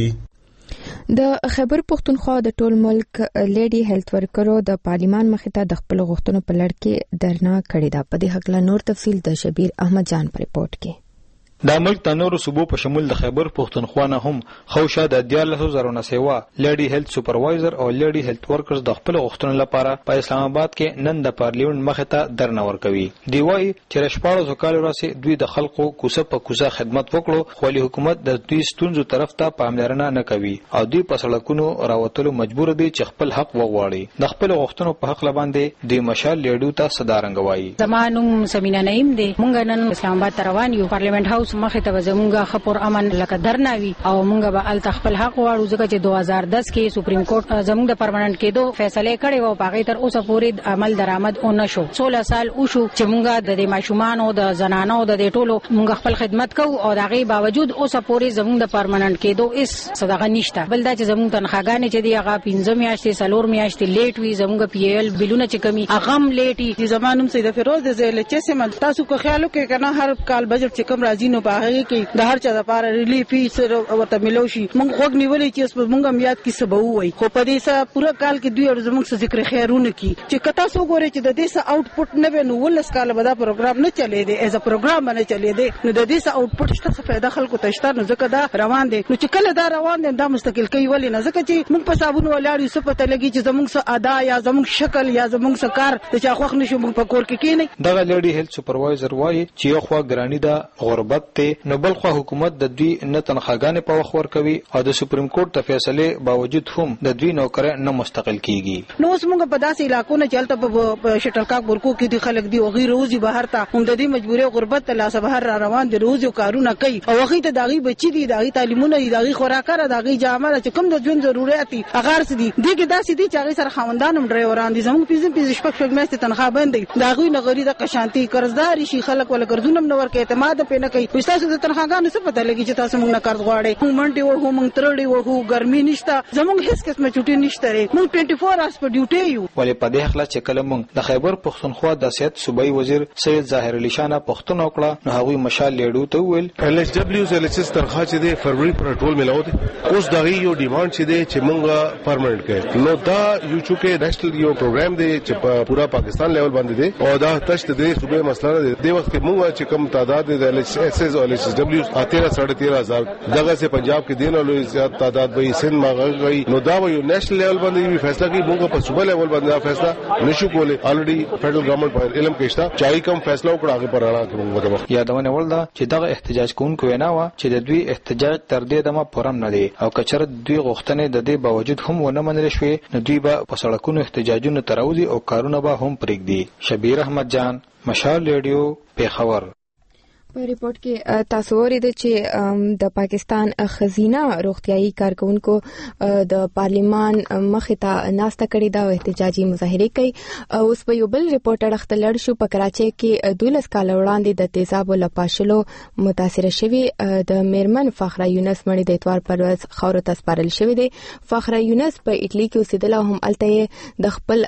د خیبر پختونخوا د ټول ملک لیډي هیلث ورکرو د پارلیمان مخې ته د خپل غوښتنو په لړ کې درنا کړې ده. په دې هکله نور تفصیل د شبیر احمد جان په ریپورت کې. د ملک د نورو صوبو په شمول د خیبر پختونخوا نه هم خوشا د دیارلسو زرونه سیوا لیډي هیلث سپروایزر او لیډي هیلث ورکرز د خپل غوښتنو لپاره په اسلام آباد کې نن د پارلیمنت مخې ته درنا ورکوي. دی وايي چې رشپاړو کال وروسته دوی د خلکو کوسه په کوسه خدمت وکړو خو له حکومت د دوی ستونزو طرف ته پاملرنه نه کوي او دوی په سړکونو راوتلو مجبور دي چې خپل حق وغواړي. د خپل غوښتنو په حق لباندې د مشال لیډو ته صدارنګ وایي. زمانوم سمینا نعیم دی مونږ نن اسلام آباد روان یو پارلیمنت هاوس مخې ته زمونږ خپور امن لکه درناوي او مونږ به ال تخپل حق واړو ځکه چې دوه هزار دس کې سپریم کورټ زمونږ د پرمننت کېدو فیصله کړې و پاغې تر اوسه پورې عمل درآمد او نشو. سولہ سال وشو چې مونږ د ماشومان او د زنانو د ټولو مونږ خپل خدمت کوو او دغه باوجود اوسه پورې زمونږ د پرمننت کېدو اس صدقه نشته. بل دا چې زمونږ تنخواګانې چې دی هغه پنځه میاشتې څلور میاشتې لیټ وي زمونږ پی ایل بلونه چې کمی هغه لیټي. زمانوم سید فیروز د زیل چې سم تاسو کو خیال وکړئ کنه هر کال بجټ چې کم راځي نو باغې کې د هر چا لپاره ریلیف فیس ورته ملو شي موږ خوګ نیولې چې اوس موږ هم یاد کې سبا وای خو په دې سره پوره کال کې دوی زموږ څخه ذکر خیرونه کی چې کتا سو ګوري چې د دې سره آوټپوټ نه وینو ولس کال به دا پروګرام نه چلے دی ایز ا پروګرام نه چلے دی نو د دې سره آوټپوټ شته څه فائدہ خلکو ته شته نو ځکه دا روان دي نو چې کله دا روان دي دا مستقل کوي ولې نه ځکه چې موږ په صابون ولاړو څه پته لګي چې زموږ سره ادا یا زموږ شکل یا زموږ سره کار چې خوښ نشو موږ په کور کې کینې دغه لیډي هیلث سپروایزر وایي چې یو خوا ګرانی دا غربت ته نو بل خوا حکومت د دوی نه تنخواګانې په وخت ورکوي او د سپریم کورټ د فیصله باوجود هم د دوی نوکر نه مستقل کیږي نو اوس موږ په داسې علاقو نه چلته په شټل کاک ورکو کې دي خلک دي او غیر روزي بهر ته هم د دې مجبورې غربت ته لاس بهر را روان دي روزي کارونه کوي او وخت ته داغي بچي دي داغي تعلیمونه دي داغي خوراکره داغي جامه چې کوم د ژوند ضرورت دي اگر سدي دغه داسې دي چې هغه سره خوندان هم ډرایوران دي زموږ پیزم پیز شپږ شپږ میاشتې تنخواه باندې داغي نغری د قشانتي قرضدار شي خلک ولا قرضونه نور کې اعتماد په نه کوي تاسو د تنخواګانو څه پته لګي چې تاسو موږ نه قرض غواړي هم منډي وو هم ترړي وو ګرمي نشته زموږ هیڅ قسمه چټي نشته موږ چوبیس اورز په ډیوټي یو ولې په دې حالت چې کله موږ د خیبر پښتونخوا د سیاست صوبایي وزیر سید ظاهر علي شاه پښتون وکړه نو هغه مشال لیډو ته ویل ال ایس دبليو ال ایس تنخواه چې د فروری پر ټول ملاو دي اوس دغه یو ډیماند چې دی چې موږ پرمننت کړي نو دا یو چوکه نېشنل یو پروګرام دی چې په پورا پاکستان لیول باندې دی او دا تشت دی صوبې مسله دی د وخت کې موږ چې کم تعداد د ال ایس ایس او ال ایس دبليو تیرہ ساڑھے تیرہ ہزار جگہ سے پنجاب کې دین او زیات تعداد به سند ماغي نو دا یو نېشنل لیول باندې فیصله کوي موږ په صوبې لیول باندې فیصله نشو کولای الریډي فدرل ګورنمنت په علم کې شته چای کم فیصله وکړه هغه پر اړه کې موږ ته یادونه ولدا چې دغه احتجاج کوونکو وینا و چې د دوی احتجاج تر دې دمه پرم نه دی او کچره دوی غوښتنې د دې باوجود هم ونه منل شوې نو دوی به په سړکونو احتجاجونه تراوزي او کارونه به هم پرېږدي. شبیر احمد جان مشال ریډیو پیښور. په ریپورت کې تاسو ورته چې د پاکستان خزینه روغتيایي کارکونکو د پارلیمان مخې ته ناسته کړې ده او احتجاجي مظاهره کوي. اوس په یو بل ریپورت اړخته لړ شو په کراچۍ کې دولس کال وړاندې د تیزابو لپاشلو متاثر شوی د میرمن فخره یونس مړي د اتوار پر ورځ خاور ته سپارل شوی دی. فخره یونس په اټلی کې اوسېدله هم الته د خپل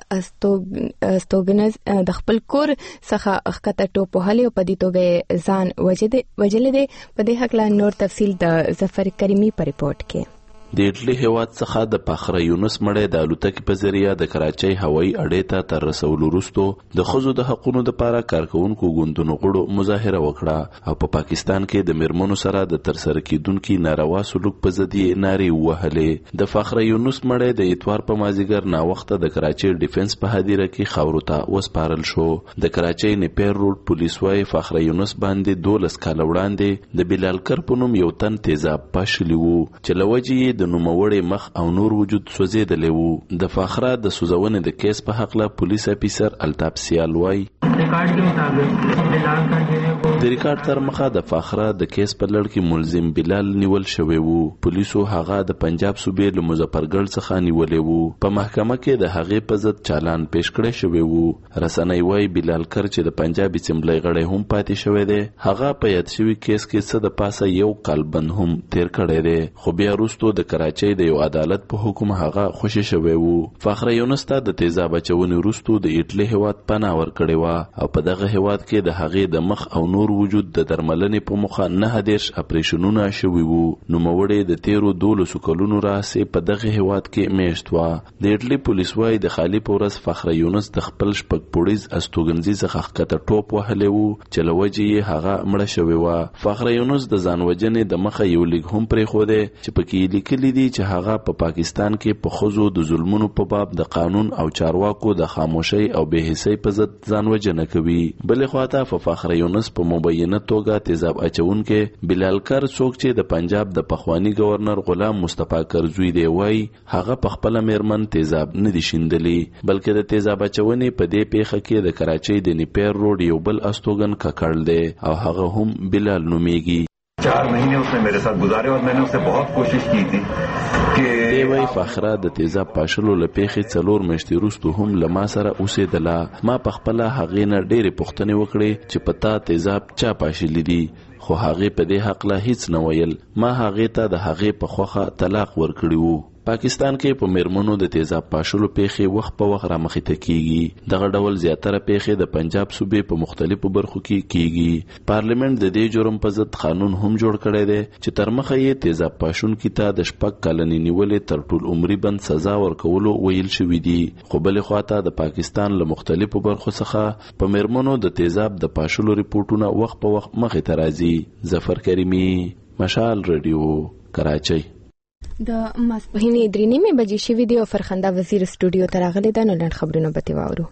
استوګنز د خپل کور څخه خکته ټوپ وهلې او په دې توګه ځان وجده وجلې ده. په دې حق لا نور تفصیل د ظفر کریمی په ریپورت کې. د اټلی هیواد څخه د فخره یونس مړی د الوتکې په ذریعہ د کراچۍ هوایي اډې ته تر رسولو وروسته د ښځو د حقوقو لپاره کارکونکو ګوندونو غړو مظاهره وکړه او په پاکستان کې د میرمنو سره د ترسره کیدونکو ناروا سلوک په ضد یې نارې وهلې. د فخره یونس مړی د اتوار په مازیګر ناوخته د کراچۍ ډیفنس په هدیره کې خاورو ته وسپارل شو. د کراچۍ نیپیر روډ پولیس وايي فخره یونس باندې دولس کال وړاندې د بلال کر په نوم یو تن تیزاب پاشلی وو چې لوجې د نوموړي مخ او نور وجود سوځیدلی وو. د فخره د سوځونې د کیس په حق له پولیس افیسر الطاف سیال وایي د ریکارډ تر مخه د فخره د کیس په لړ کې ملزم بلال نیول شوی وو. پولیسو هغه د پنجاب صوبې له مظفرګل څخه نیولې وو. په محکمه کې د هغې په ضد چالان پیش کړی شوی وو. رسنۍ وایي بلال کر چې د پنجاب اسمبلی غړی هم پاتې شوی دی هغه په یاد شوي کیس کې څه د پاسه یو کال بند هم تیر کړی دی خو بیا وروسته د کراچۍ د یو عدالت په حکم هغه خوشی شوی وو. فخره یونس ته د تیزاب اچونې وروسته د اټلی هیواد پناه ورکړې وه او په دغه هیواد کې د هغې د مخ او نور وجود د درملنې په موخه نه دېرش اپریشنونه شوي وو. نوموړې د تیرو دولسو کلونو راهیسې په دغه هیواد کې میشت وه. د اټلی پولیس وایي د خالي په ورځ فخره یونس د خپل شپږ پوړیز استوګنځي څخه ښکته ټوپ وهلی وو چې له وجې یې هغه مړه شوې وه. فخره یونس د ځان وژنې د مخه یو لیک هم پرېښودی چې پکې یې لیکلي دي چې هغه په پا پاکستان کې په ښځو د ظلمونو په باب د قانون او چارواکو د خاموشۍ او بې حسۍ په ضد ځان وژنه کوي. بلې خواته په فخره یونس په مبینه توګه تیزاب اچونکی بلال کر څوک چې د پنجاب د پخوانی گورنر غلام مصطفی کرزوی دی وایي هغه په خپله میرمن تیزاب نه دي شیندلی بلکې د تیزاب اچونې په دې پیښه کې د کراچۍ د نیپیر روډ یو بل استوګن ککړ دی او هغه هم بلال نومیږي. چار مہینے اس نے میرے ساتھ گزارے اور میں نے اس سے بہت کوشش کی تھی دی وای فخره د تیزاب پاشلو لپیخې څلور میاشتې وروسته هم له ما سره اوسېدله. ما په خپله هغې نه ډېرې پوښتنې وکړې چې په تا تیزاب چا پاشلی دي خو هغې په دې حقله هیڅ نه ویل. ما هغې ته د هغې په خوښه طلاق ورکړی وو. پاکستان کې په میرمنو د تیزاب پاشلو پیښې وخت په وخت رامخې ته کیږي. دغه ډول زیاتره پیښې د پنجاب صوبې په مختلفو برخو کې کیږي. پارلیمنت د دې جرم په ضد قانون هم جوړ کړی دی چې تر مخه یې تیزاب پاشونکي ته د شپږ کلنې نیولې تر ټول عمري بند سزا ورکولو ویل شوي دي. خو بلې خواته د پاکستان له مختلفو برخو څخه په میرمنو د تیزاب د پاشلو ریپورټونه وخت په وخت مخې ته راځي. ظفر کریمی، مشال رادیو، کراچۍ. د ماسپښین درې نیمې بجې شوې دي او فرخنده وزیر سټوډیو ته راغلی ده. نو لنډ خبرونه به ترې واورو.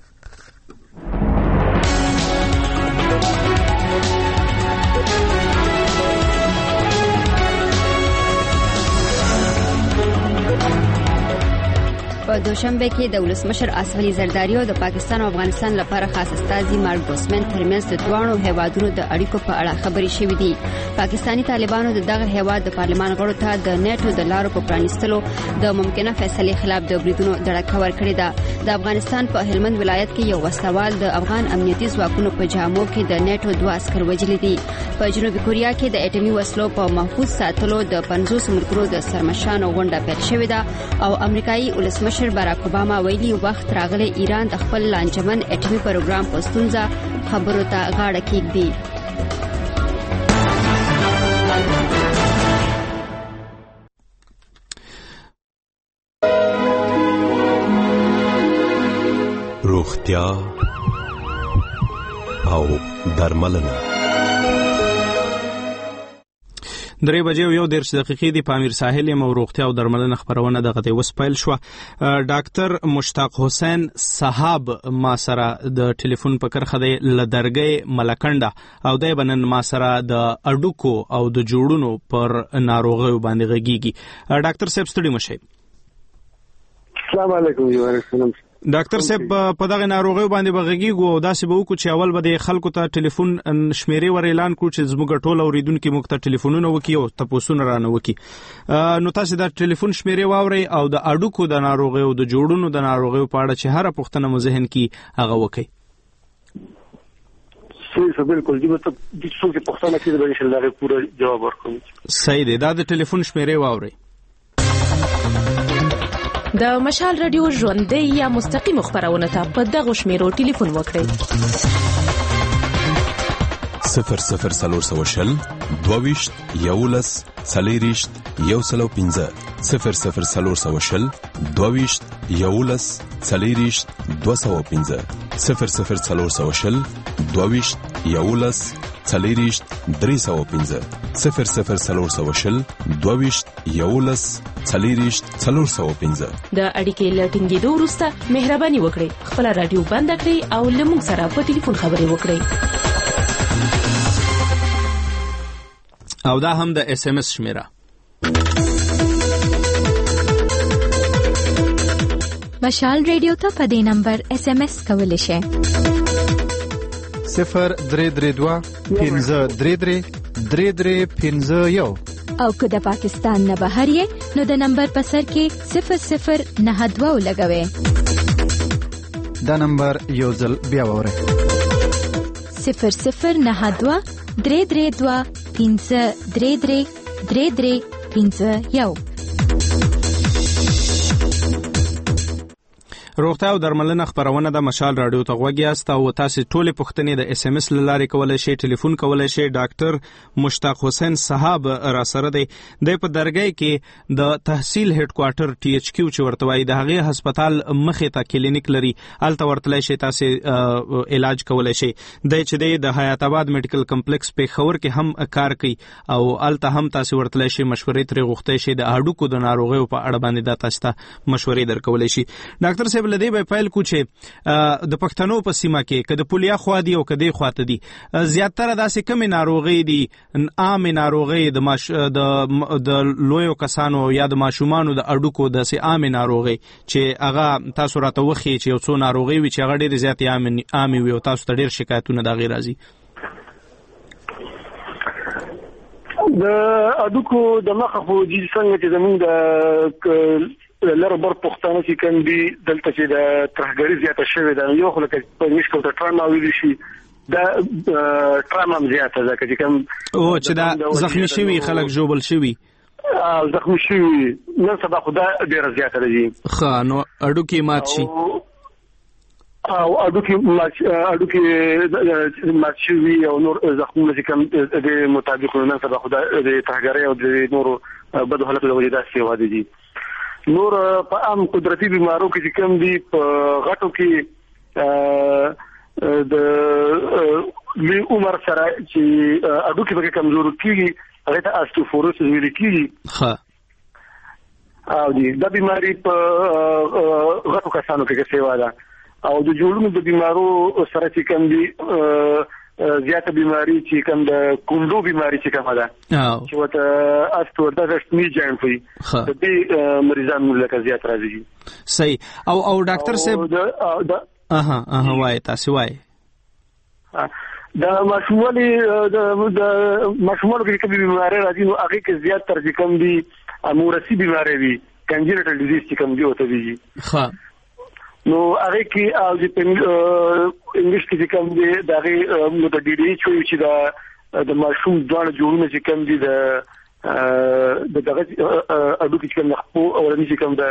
په دوشنبه کې د ولسمشر اسف علي زرداری او د پاکستان او افغانستان لپاره خاص استازي مارک ګروسمن ترمنځ د دوه هیوادونو د اړیکو په اړه خبرې شوې دي. پاکستاني طالبانو د دغه هیواد د پارلمان غړو ته د نیټو د لارو په پرانیستلو د ممکنه فیصلې خلاف د بریدونو دړه ورکړې ده. د افغانستان په هلمند ولایت کې یو وسوال د افغان امنیتي ځواکونو په جامو کې د نیټو دوه عسكر وژلي دي. په جنوبي کوریا کې د اټومي وسلو په محفوظ ساتلو د پنځوس ملګرو د سرمشانو غونډه پیل شوې ده او امریکایي ولسمشر براک اوباما ویلي وخت راغلی ایران د خپل لانجمن اټومي پروګرام په ستونزه خبرو ته غاړه کېږدي. روغتیا او درملنه. درې بجې یو دیرش دقیقې دی په امیر ساحل یم او روغتیا او درملنه خبرونه دغه د وس پیل شو. ډاکټر مشتاق حسین صاحب ما سره د ټلیفون په کرخه دی لدرګي ملکنده او دای بنن ما سره د اډوکو او د جوړونو پر ناروغیو باندې غږیږي. ډاکټر صاحب ستړي مشه. السلام علیکم. وعلیکم ډاکټر صاحب په دغه ناروغیو باندې بغږیږو او داسې به وکړو چې اول به د خلکو ته ټلیفون شمیرې ور اعلان کړو چې زموږ ټول اوریدونکو موږ ته ټلیفونونه وکړي او تاسو نه رانه وکړي. نو تاسو د ټلیفون شمیرې واوري او د اډوکو د ناروغیو د جوړونو د ناروغیو په اړه چې هر پوښتنه مو ذهن کې هغه وکړي. صحیح بالکل دی ته د څه پوښتنه کې د انشاء الله پوره جواب ورکوم. صحیح دی. دا د ټلیفون شمیرې واوري. د مشال رادیو ژوندۍ یا مستقیم خبرونه ته په دغه شمیرو ټلیفون وکړئ. صفر صفر سلور سوشل دوویشت یولس څلېرویشت یو سلو پنځه صفر صفر سلور سوشل دوویشت یولس څلېرویشت دوه سوه پنځه صفر صفر سلور سوشل دوویشت یولس څلېرویشت درې سوه پنځه صفر صفر سلور سوشل دوویشت یولس څلېرویشت څلور سوه پنځه. د اړیکې لټینګېدو وروسته مهرباني وکړئ خپل رادیو بند کړئ او له موږ سره په ټلیفون خبرې وکړئ. او دا هم د اس ام اس شمیره. مشال رادیو ته په دې نمبر اس ام اس کولی شئ. صفر درې درې دوه پنځه درې درې درې درې پنځه یو. او که د پاکستان نه بهر یې نو د نمبر په سر کې صفر صفر نه دوه ولګوئ. دا نمبر یو ځل بیا واورئ. صفر صفر نه دوه درې درې دوه پنځه درې درې درې درې پنځه یو. روغتیا او درملنه خبرونه د مشال رادیو ته غوږیاست او تاسو ټولې پوښتنې د اس ام اس لارې کولای شئ، ټلیفون کولای شئ. ډاکټر مشتاق حسین صاحب را سره دی د په درګۍ کې د تحصیل هډ کوارټر ټي ایچ کیو چې ورته وایي د هغه هسپتال مخې ته کلینیک لري، الته ورتلای شئ، تاسو علاج کولای شئ. د چې د حیات آباد میډیکل کمپلیکس په خور کې هم کار کوي او الته هم تاسو ورتلای شئ، مشورې ترې غوښتای شئ، د هډوکو د ناروغیو په اړه باندې د تاسو ته مشورې درکولای شي. ډاکټر صاحب لدی به پیل کو چې د پښتنو په سیمه کې کده پولیا خو دی او کده خواته دی زیاتره داسې کم ناروغي دي، عام ناروغي د ماش د د لویو کسانو یا د ماشومانو د اډوکو داسې عام ناروغي چې هغه تاسو راته وخی چې یو څو ناروغي وي چې هغه ډېر زیات عام عام وي او تاسو ته ډېر شکایتونه دا غیر راځي. د اډوکو د مخه خو د څنګه چې زموږ د لره بر پښتانه چې کوم دي دلته چې د ترهګری زیاته شوې ده، یو خلک په مشکل ته ټراما ویل شي، دا ټراما زیاته ده چې کوم او چې دا زخمی شوی خلک جوړل شوی زخمی شوي نن سبا خدا ډیره زیاته ده. ښه نو اډوکي مات شي او اډوکي اډوکي مات شوي او نور زخمونه چې کوم د مطابق نن سبا خدا د ترهګرۍ او د نورو بدو حالاتو د وجې داسې واده دي. نور په عام قدرتي بیمارو کې چې کوم دي په غټو کې د لوی عمر سره چې اډوکي پکې کمزور کیږي هغه ته استوفوروسس ویل کیږي. ښه او دي دا بیماری په غټو کسانو کې سیوا ده او د جوړونو د بیمارو سره چې کوم دي زیاته بیماری چې کوم د کندو بیماری چې کومه ده چې وته استورداشتنی جایم وي د دې مریضانو لکه زیات راځي. صحیح. او او ډاکټر صاحب اها اها وای تاسو وای دا مشمولي د مشمولو کې کومې بیماری راځي نو هغه کې زیات تر کوم دي امورسي بیماری وي کنجنټل ډیزیز چې کوم دی وته وي. ښه نو هغه کې او د انګلیش کې کوم دی دغه نو د ډي ډي ایچ چې دا د ماشوم ځوان جوړونه چې کوم دي د د دغه اډو کې کوم خو اورني چې کوم د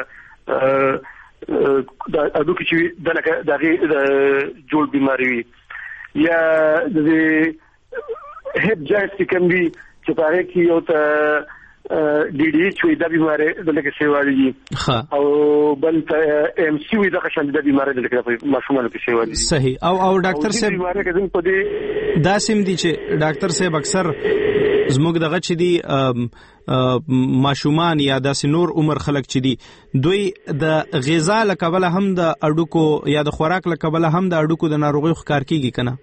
د اډو کې چې دغه دغه جوړ بیماری وي یا د هپ جاست کوم دي چې پاره کې یو ته ډي ډي ایچ وي د بیماری د لکه سیوالي او بل ته ام سی وي د خشن د بیماری د لکه ماشومان کې سیوالي. صحیح. او او ډاکټر صاحب دا سیم دي چې ډاکټر صاحب اکثر زموږ دغه چې دي ماشومان یا داسې نور عمر خلک چې دي دوی د غذا لکبله هم د اډوکو یا د خوراک لکبله هم د اډوکو د ناروغي ښکار کیږي کنه.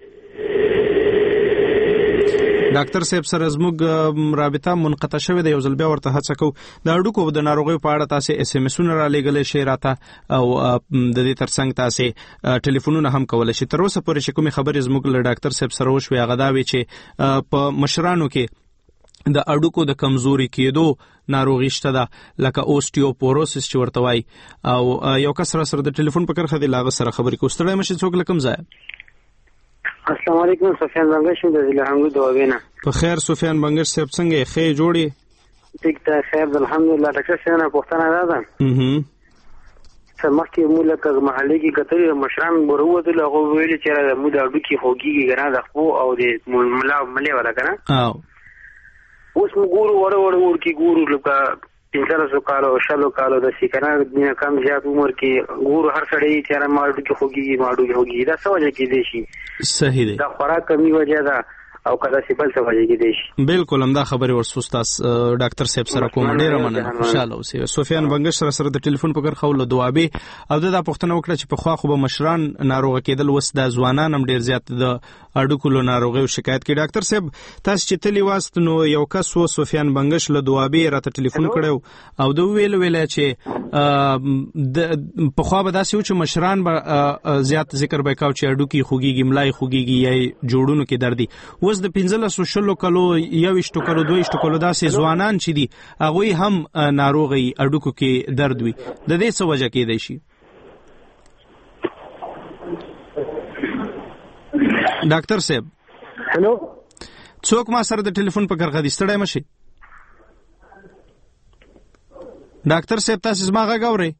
ډاکټر صاحب سره زموږ رابطه منقطع شوه د یو ځل بیا ورته هڅه کو د اډوکو د ناروغي په اړه تاسو اس ام اسونه را لېږلې شي راته او د دې ترڅنګ تاسو ټلیفونونه هم کولای شي. تر اوسه پورې چې کومې خبرې زموږ له ډاکټر صاحب سره وشوي هغه دا وی چې په مشرانو کې د اډوکو د کمزوري کېدو ناروغي شته ده لکه اوستیوپوروسس چې ورته وای او یو کس را سره د ټلیفون په کرخه دی لاغه سره خبرې کوستړای مشه څوک لکم ځای. السلام علیکم سفیان بنگش د ضلع حمد دوابینا. په خیر سفیان بنگش صاحب څنګه ښه جوړي؟ ټیک ته خیر الحمدلله. ډاکټر څنګه پوښتنه راځه؟ هه سمکه مولکه محلي کې کتري مشران ورو دي هغه ویل چې را مو د اډو کې خوږي ګرا د خو او د ملا ملي ولا کنه. او اوس موږ ګورو ور ور ور کې ګورو لکه پنځه کالو شلو کالو د سیکنه د کم زیات عمر کې ګورو هر سړی چې را ماډو کې خوږي ماډو کې خوږي دا څه وجه کې دي شي؟ صحیح دی. دا خوراک کمی وجه ده او کله چې بل څه وجه کې دي شي. بالکل هم دا خبره ورسو استاد ډاکټر صاحب سره کوم ډیره مننه خوشاله اوسئ. سفیان بنگش سره سره د ټلیفون په کرخه ول دوابه او دا پښتنه وکړه چې په خوا خو به مشران ناروغ کېدل وس د ځوانان هم ډیر زیات د اډوکو ناروغي او شکایت کې. ډاکټر صاحب تاسو چې تلی واست نو یو کس و سفیان بنگش له دوابه راته ټلیفون کړو او دوی ویل ویل چې په خوا به داسې و چې مشران به زیات ذکر به کاو چې اډوکی خوږي ملای خوږي یا جوړونو کې دردي. اوس د پنځلسو شلو کلو یوشتو کلو دویشتو کلو داسې ځوانان چې دي هغه هم ناروغي اډوکو کې درد وي. د دې څه وجه کېدای شي؟ ډاکټر صاحب هلو څوک ما سره د ټلیفون په کرغه دي ستړی مشي؟ ډاکټر صاحب تاسو زما غږ اورئ؟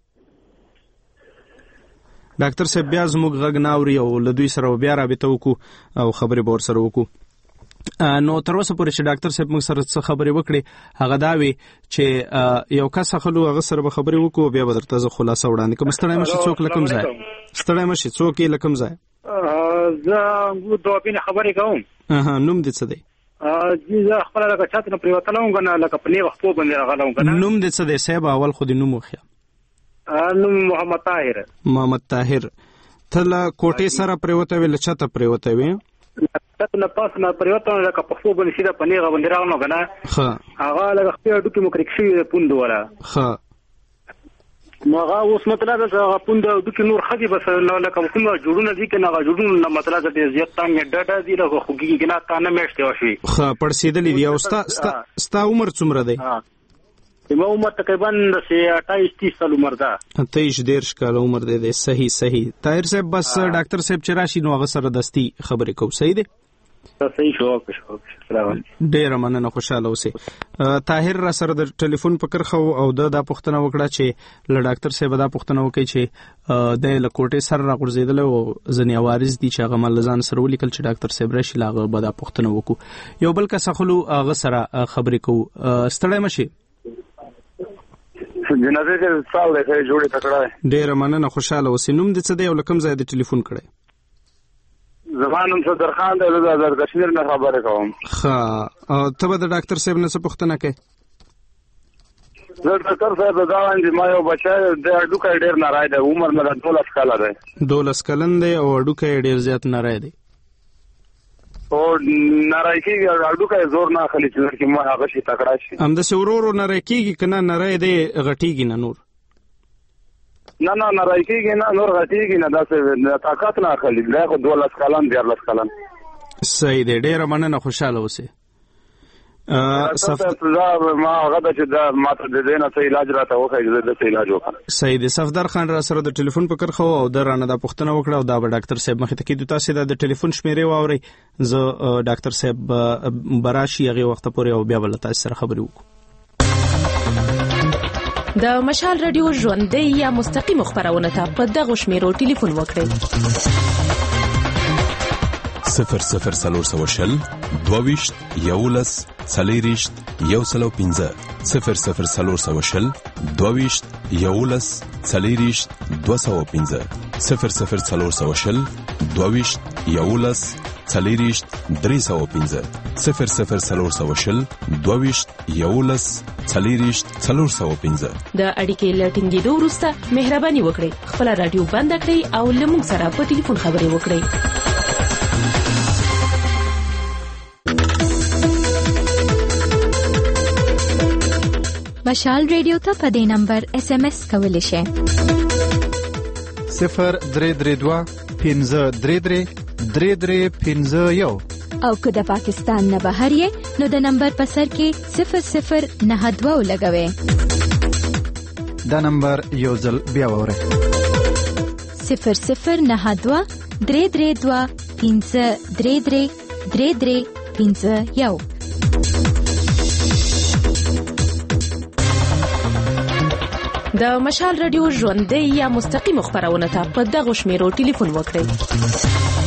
ډاکټر صاحب بیا زموږ غږ نه اوري او له دوی سره بیا رابطه وکړو او خبرې به ورسره وکړو. نو تر اوسه پورې چې ډاکټر صاحب موږ سره څه خبرې وکړي هغه دا وی چې یو کس خلو هغه سره به خبرې وکړو بیا به درته زه خلاصه وړاندې کوم. ستړی مشي څوک لکم ځای؟ ستړی مشي څوک لکم ځای؟ زه دوه خبرې کوم. اها نوم دې څه دی؟ زه خپل لکه چاته نه پریوتلم کنه لکه په نیو خپل باندې راغلم کنه. نوم دې څه دی صاحب؟ اول خو دې نوم وخیا. نوم محمد طاهر. محمد طاهر ته لا کوټه سره پریوته ویل چاته پریوته وی؟ تاسو نه پاس نه پریوته لکه په خپل باندې سیده پنیغه باندې راغلم کنه. ها هغه لکه خپل ډوکی مکرک شي پوند ولا. ها ماغه اوس مطلب دا پوند ډوکی نور خدي بس نو لکه کوم جوړونه دي کنه هغه جوړونه مطلب دې زیات تانګ ډډه دي له خوږي کنه تا نه مېشته وشي. ها پړسیدلې دی او ستا ستا عمر څومره دی؟ ما عمر تقریبا اٹھائیس تیس سال عمر ده. اٹھائیس دیرش کال عمر دی. صحیح صحیح. طاهر صاحب بس ډاکټر صاحب چې راشي نو هغه سره دستی خبرې کو. صحیح دی؟ صحیح شو شو ډیر مننه خوشاله اوسئ. طاهر را سره د ټلیفون پکر خو او د دا پښتنه وکړه چې ل ډاکټر صاحب دا پښتنه وکړي چې د لکوټه سره را غورځیدل او ځنی وارث دي چې هغه ملزان سره ولیکل چې ډاکټر صاحب راشي لاغه به دا پښتنه وکړو. یو بل کس خلو هغه سره خبرې کو ستړی مشي جنازه کې سال دی جوړه تکړه. ډیر مننه خوشاله اوسئ. نوم دې څه دی او لکم ځای د ټلیفون کړی؟ زمانم صدر خان د آزاد کشمیر نه خبره کوم. ښه ته به د ډاکټر صاحب نه څه پوښتنه کوې؟ زه ډاکټر صاحب دا وایم ما یو بچی د اډوکه ډیر نارای دی، عمر نه دولس کاله دی. دولس کلن دی او اډوکه ډیر زیات نارای دی. او نارای کېږي اډوکه زور نه اخلي چې ما هغه شي تکړه شي. همداسې ورو ورو نارای کېږي که نه نارای دی غټېږي نه نور؟ نه نه نارای کېږي نه نور غټېږي نه، داسې طاقت نه اخلي. دا خو دولس کلن دیارلس کلن. صحیح دی. ډېره مننه خوشحاله اوسئ. ما هغه د چې دا ماته د دې نه څه علاج راته وښایي زه داسې علاج وکړم. صحیح دی. صفدر خان را سره د ټلیفون په کرښه او د رانه دا پوښتنه وکړه او دا به ډاکټر صاحب مخې ته کېدو. تاسې دا د ټلیفون شمېرې واورئ، زه ډاکټر صاحب به راشي هغې وخته پورې او بیا به له تاسې سره خبرې وکړو. د مشال رادیو ژوندۍ یا مستقیم خبرونه ته په دغه شمیرو ټلیفون وکړئ: صفر صفر سلور سو شل دوویشت یولس څلېرویشت یو سل او پنځه صفر صفر سلور سو شل دوویشت یولس څلېرویشت دوه سوه پنځه صفر صفر سلور سو شل دوویشت یولس څلېرویشت درې سوه پنځه صفر صفر سلور سو شل دوویشت یولس څلېرویشت څلور سوه پنځه. د اړیکې له ټینګېدو وروسته مهرباني وکړئ خپله راډیو بنده کړئ او له موږ سره په ټلیفون خبرې وکړئ. مشال ریډیو ته په دې نمبر اس ام اس کولی شئ: صفر درې درې دوه پنځه درې درې درې درې پنځه یو. او که د پاکستان نه بهر یې نو د نمبر په سر کې صفر صفر نه دوه ولګوئ. دا نمبر یو ځل بیا واورئ: صفر صفر نه دوه درې درې دوه پنځه درې درې درې درې پنځه یو. د مشال رادیو ژوندۍ یا مستقیم خبرونه ته په دغه شمیرو ټلیفون وکړئ: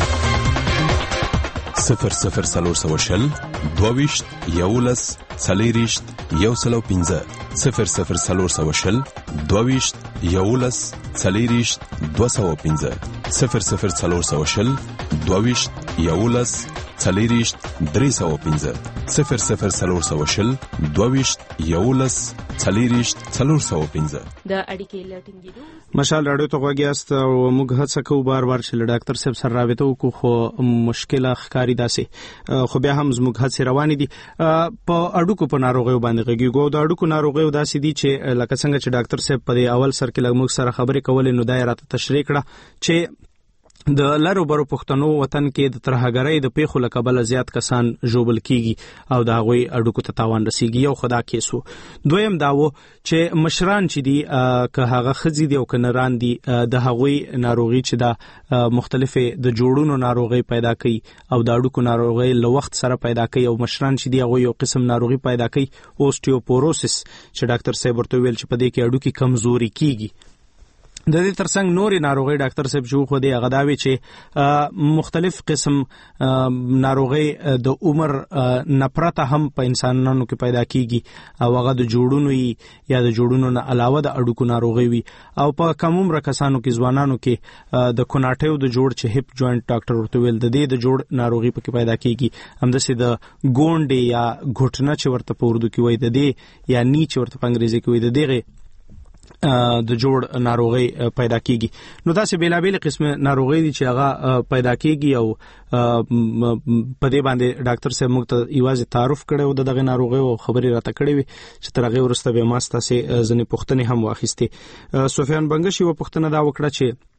صفر صفر سلور سو شل دوویشت یولس څلېرویشت یو سل او پنځه صفر صفر سلور سو شل دوویشت یولس څلېرویشت دوه سوه پنځه صفر صفر سلور سو شل دوویشت یولس څلېرویشت درې سوه پنځه صفر صفر سلور سو شل دوویشت یولس څلېرویشت څلور سوه پنځه. د اړیکې له ټینګېدو مشال راډیو ته غوږ یاست او موږ هڅه کوو بار بار چې له ډاکټر صاحب سره رابطه وکړو، خو مشکله ښکاري داسې، خو بیا هم زموږ هڅې روانې دي. په اډوکو په ناروغیو باندې غږیږو او د اډوکو ناروغیو داسې دي چې لکه څنګه چې ډاکټر صاحب په دې اول سر کې لږ موږ سره خبرې کولې نو دا یې راته تشریح کړه چې د لرو برو پښتنو وطن کې د ترهګرۍ د پیښو له کبله زیات کسان ژوبل کیږي او د هغوی اډوکو ته تاوان رسیږي. یو خدا کیس و. دویم دا و چې مشران چې دي که هغه ښځې دي او که نران دي د هغوی ناروغي چې دا مختلفې د جوړونو ناروغۍ پیدا کوي او د اډوکو ناروغۍ له وخت سره پیدا کوي او مشران چې دي هغوی یو قسم ناروغي پیدا کوي اوسټیوپوروسس چې ډاکټر صاحب ورته ویل چې په دې کې اډوکي کمزوري کیږي. د دې ترڅنګ نورې ناروغۍ ډاکټر صاحب چې خو دې هغه دا وی چې مختلف قسم ناروغۍ د عمر نه پرته هم په انسانانو کې پیدا کیږي او هغه د جوړونو یا د جوړونو نه علاوه د اډوکو ناروغۍ وي او په کم عمر کسانو کې ځوانانو کې د کوناټیو د جوړ چې هپ جوائنټ ډاکټر ورته ویل د دې د جوړ ناروغي پکې پیدا کیږي. همداسې د ګونډې یا غټنه چې ورته په اردو کې وایي د دې یا نی چې ورته په انګریزي کې وایي د دې د جوړ ناروغي پیدا کیږي. نو داسې بیلابیل قسم ناروغي دي چې هغه پیدا کیږي او په دې باندې ډاکټر صاحب موږ ته یوازې تعارف کړی د دغه ناروغي او خبرې راته کړې وي چې تر هغې وروسته بیا ما ستاسې ځینې پوښتنې هم واخیستې. سفیان بنګشي یوه پوښتنه دا وکړه چې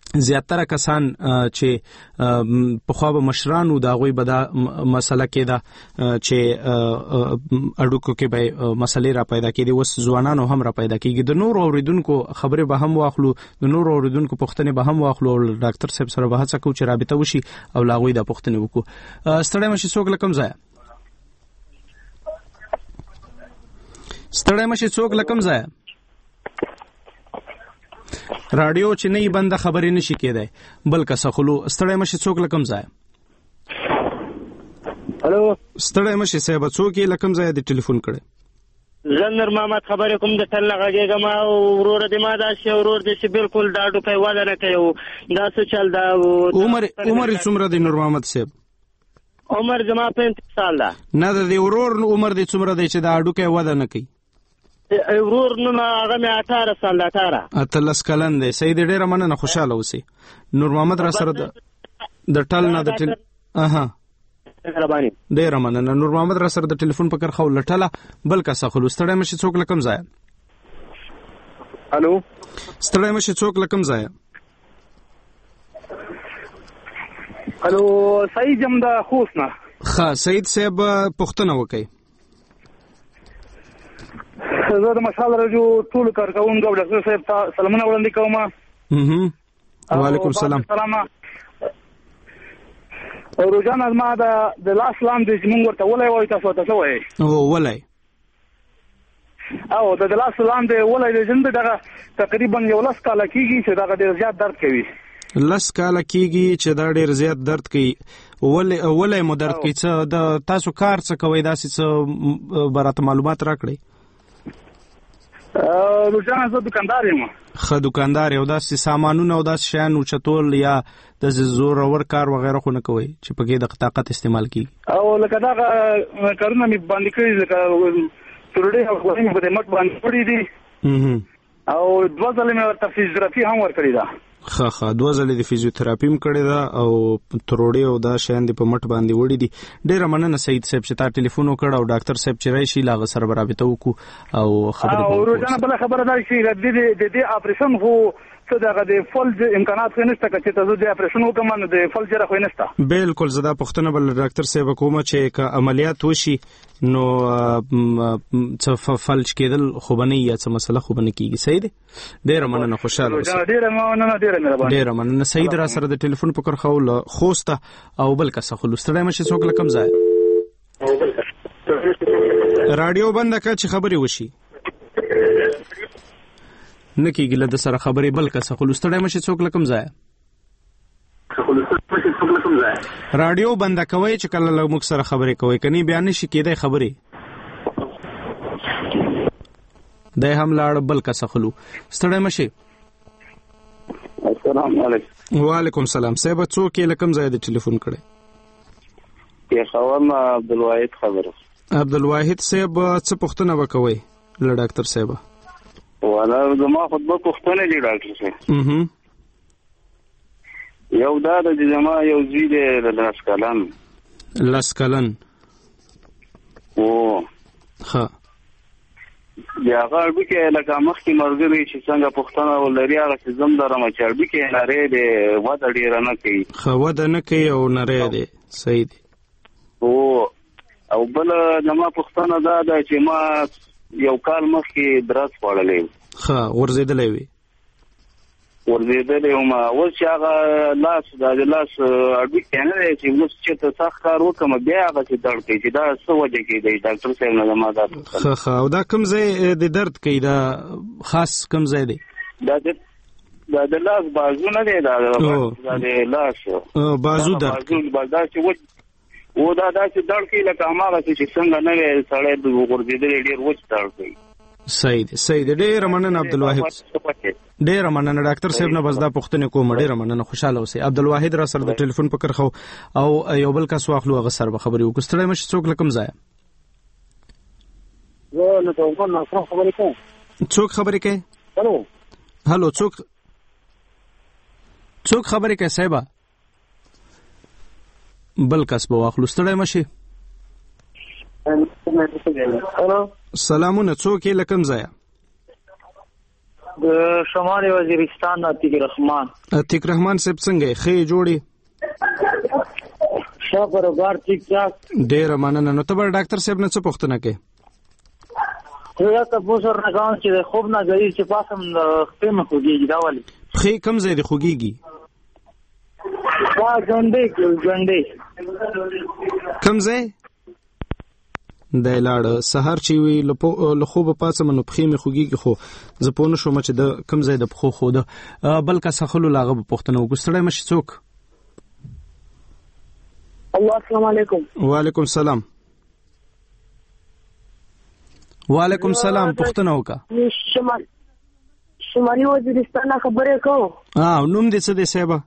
زیاتره کسان چې په خوا به مشرانو دا غوي به دا مسله کې دا چې اډوکو کې به مسلې را پیدا کېدي، وس ځوانانو هم را پیدا کېږي. د نور اوریدونکو خبره به هم واخلو، د نور اوریدونکو پوښتنه به هم واخلو، ډاکټر صاحب سره به هڅه کوو چې رابطه وشي او لاغوي دا پوښتنه وکړو. ستړی مشي څوک لکم ځای ستړی مشي څوک لکم ځای رادیو چې نه بند خبرې نشي کېدای بل کسه خلو. ستړی مشي څوک لکم ځای هلو ستړی مشي صاحب څوک یې لکم ځای د ټلیفون کړي؟ زنر محمد خبرې کوم د تل غږېږم او ورور دې ما دا شی ورور دې چې بالکل دا ډوکې ولا نه کوي دا څه چل دا عمر عمر څومره دی نور محمد صاحب؟ عمر زما پینتیس سال ده. نه د ورور عمر دې څومره دی چې دا ډوکې ولا نه کوي؟ ورور نو هغه مې اټاره سال ده اټاره اتلس کلن دی. سید ډېره مننه خوشاله اوسئ. نور محمد را سره د ټل نه د ټل اها ډېره مننه. نور محمد را سره د ټلیفون په کرخه ولټله بل کسه خلو. ستړی مشي څوک لکم ځای الو ستړی مشي څوک لکم ځای الو سعید جم دا خوست نه. ښه سعید صاحب پوښتنه وکړئ. زه د مشال راجو ټول کارکونکو ډاکټر صاحب ته سلامونه وړاندې کوم. اها وعلیکم السلام. سلام روزانه ما د د لاس لام د زمونږ ورته ولای وای تاسو ته وای او ولای او د لاس لام د ولای د ژوند دغه تقریبا یو لاس کال کېږي چې دغه ډیر زیات درد کوي. لاس کال کېږي چې دا ډیر زیات درد کوي. ولای ولای مو درد کوي؟ څه د تاسو کار څه کوي؟ داسې څه برات معلومات راکړئ. روزانه زه دکاندار یم. ښه دکاندار یو. داسې سامانونه او داسې شیان اوچتول یا د زور اور کار وغیره خو نه کوئ چې پکې د طاقت استعمال کیږي؟ او لکه دا کارونه مې باندې کړي لکه ترډې او غوښنه په دې مټ باندې کړې دي او دوه ځله مې ورته فزیوتراپي هم ورکړې ده. ښه ښه دوه ځله د فزیوتراپي هم کړې ده او ترډې او دا شیان دې په مټ باندې وړي دي. ډېره مننه سعید صاحب چې تا ټلیفون وکړ او ډاکټر صاحب چې راشي لا غسر برابطه وکړو او خبرې او روزانه بل خبره ده چې د دې د دې اپریشن خو څه دغه د فلج امکانات خو نشته چې تاسو د اپریشن وکم نه د فلج را خو نشته. بالکل زدا پښتنه بل ډاکټر صاحب کوم چې ک عملیات وشي نو څه فلج کېدل خو بنې یا څه مسله خو بنې کیږي. صحیح دی. ډېر مننه خوشاله اوسئ. ډېر مننه ډېر مهرباني. ډېر مننه. سعید را سره د ټلیفون په کرخه ول خوسته او بل کسه خلو. ستړی مشي څوک لکم ځای رادیو بند کړه چې خبرې وشي نکیږي له د سره خبرې بل کسه خلو. ستړی مشي څوک لکم ځای رادیو بند کوي چې کله له موږ سره خبرې کوي کني بیان نشي کېدای خبرې دای هم لاړ بل کسه خلو. ستړی مشي. السلام علیکم. وعلیکم السلام. صاحب څوک یې لکم ځای د ټلیفون کړي؟ یې خوام عبدالواحد خبره. عبدالواحد صاحب څه پوښتنه وکوي له ډاکټر صاحب؟ والا زما خطبه پوښتنه دي ډاکټر صاحب. اها یو دا د زما یو زوی دی لاس کلن. لاس کلن او ها بیا غړب کې لکه مخکې مرګري چې څنګه پښتنه ولري هغه چې زم درم چې غړب کې نری دی ودا ډیر نه کوي. خو ودا نه کوي او نری دی. صحیح دی. او او بل زما پښتنه دا ده چې ما یو کال مخکې درس خوړلې. ها ورزيدلې وي ورزيدلې ما اوس چې هغه لاس دا د لاس اډو کې نه چې اوس چې تاسو کار وکم بیا هغه چې درد کوي چې دا څه وجه کې دی ډاکټر صاحب نه ما دا ها ها او دا کوم ځای د درد کوي دا خاص کوم ځای دی؟ دا د دا د لاس بازو نه دی دا د لاس بازو درد بازو بازار چې و و دا داسې درد کوي لکه هغه چې څنګه نه وي سړی د ورزيدلې ډیر وچ درد کوي. صحیح دی. صحیح دی. ډېر مننه عبدالواحد. ډېر مننه ډاکټر صاحب نه بس دا پوښتنه کوم. ډېر مننه خوشاله اوسئ. عبدالواحد را سره د ټلیفون په کرخو او یو بل کس واخلو هغه سره به خبرې وکړو. ستړی مشي څوک لکم ځای زه له توګه نه خبرې کوم. څوک خبرې کوي؟ هلو هلو څوک څوک خبرې کوي صاحب؟ بل کس به واخلو. ستړی مشي. هلو سلامونه. څوک یې لکم ځای؟ د شمال وزیرستان عتیق رحمان. عتیق رحمان صاحب څنګه خې جوړي؟ ښه برابر ټیک ټاک. ډېر مننه. نو ته به ډاکټر صاحب نه څه پوښتنه کوې؟ زه ته پوښتنه کوم چې د خوب نه ځای چې پاسم خپې مې خوږېږي دا ولې؟ پښې کوم ځای دې خوږېږي؟ دا ګنډې ګنډې. کوم ځای؟ دی لاړه سهار چې وي له خوبه پاڅم نو پښې مې خوږېږي خو زه پوه نه شوم چې د کوم ځای د پښو خوده بل کس خلو له هغه به پوښتنه وکړو. ستړی مه شي څوک؟ السلام علیکم. وعلیکم السلام. وعلیکم السلام. پوښتنه وکړه. شمالي وزیرستان خبرې کوم. ها نوم دې څه دی صاحبه؟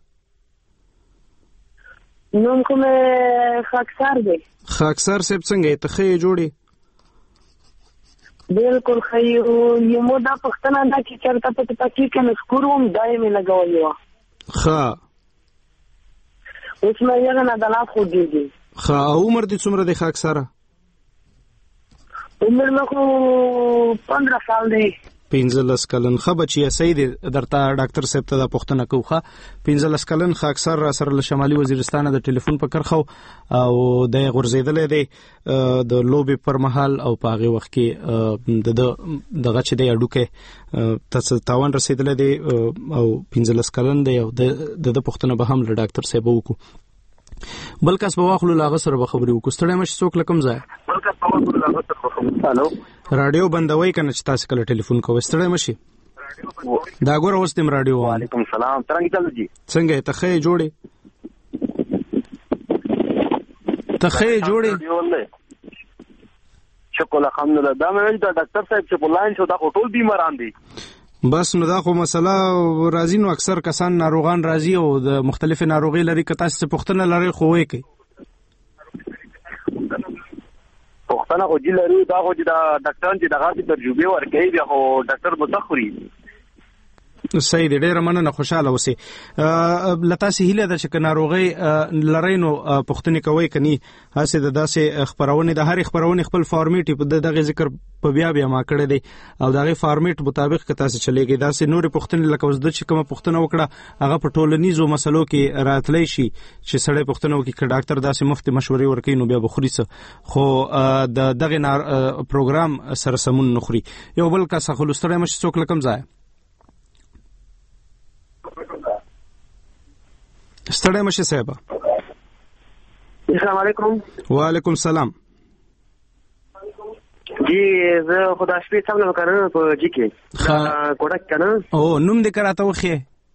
نوم کوم خاکسار دی. خاکسار صاحب څنګه ته خې جوړي؟ بالکل خې یو مو دا پښتنه دا چې چرته په پټی کې نسکوروم دایمه لګولې و. ښه اوس مې یې نه دلا خو دیږي. ښه عمر دې څومره دی خاکساره؟ عمر مې خو پندرہ سال دی. پنځلس کلن. ښه بچیه صحیح دی درته ډاکټر صاحب ته دا پوښتنه کوخه. پنځلس کلن خاکسار را سره له شمالي وزیرستان د ټلیفون په کرخو او د غورځېدلې دی د لوبي پر مهال او په هغه وخت کې د دغه چې دی اډوکه تاسو تاوان رسیدلې دی او پنځلس کلن دی او د د پوښتنه به هم له ډاکټر صاحب وکړو. بل کس به واخلو لاغه سره به خبرې وکړو. ستړی مشه څوک لکم ځای؟ بل کس به واخلو لاغه سره به خبرې. هالو رادیو بندوي کنه چې تاسو کله ټلیفون کوئ. ستړی مشه دا ګوره اوس تم رادیو. وعلیکم السلام. څنګه چل جی؟ څنګه ته خې جوړې؟ ته خې جوړې؟ شکر الحمدلله. دا مې دا ډاکټر صاحب چې بولاین شو دا ټول بیماران دي. بس نو دا خو مسله راځي نو اکثر کسان ناروغان راځي او د مختلفه ناروغي لري که تاسو پوښتنه لري خو وې کوي پوښتنه خو جی لري دا خو دا ډاکټر چې دغه تجربه ورکړي بیا خو ډاکټر متخوري. صحیح دی. ډېر مننه. خوشاله اوسئ. لته سه هیله ده چې ناروغي لرینو پښتنې کوي کني هڅه د داسې خبرونه د هر خبرونه خپل فارمیټ په دغه ذکر په بیا بیا ما کړی دی او دغه فارمیټ مطابق که تاسو چلےږي داسې نور پښتنې لکه وز د چې کوم پښتنه وکړه هغه په ټولنیزو مسلو کې راتلی شي چې سړی پښتنه وکړي ک ډاکټر داسې مفتي مشورې ورکړي نو بیا بخوري څه خو د دغه پروګرام سره سمون نخري. یو بل کا سخلستره مش څوک لکم ځای. ستړی مشه صاحب. السلام علیکم. وعلیکم السلام. جی زه خدا شپې څنګه وکړم په جی کې کوډک کنه او نوم دې کراته وخی.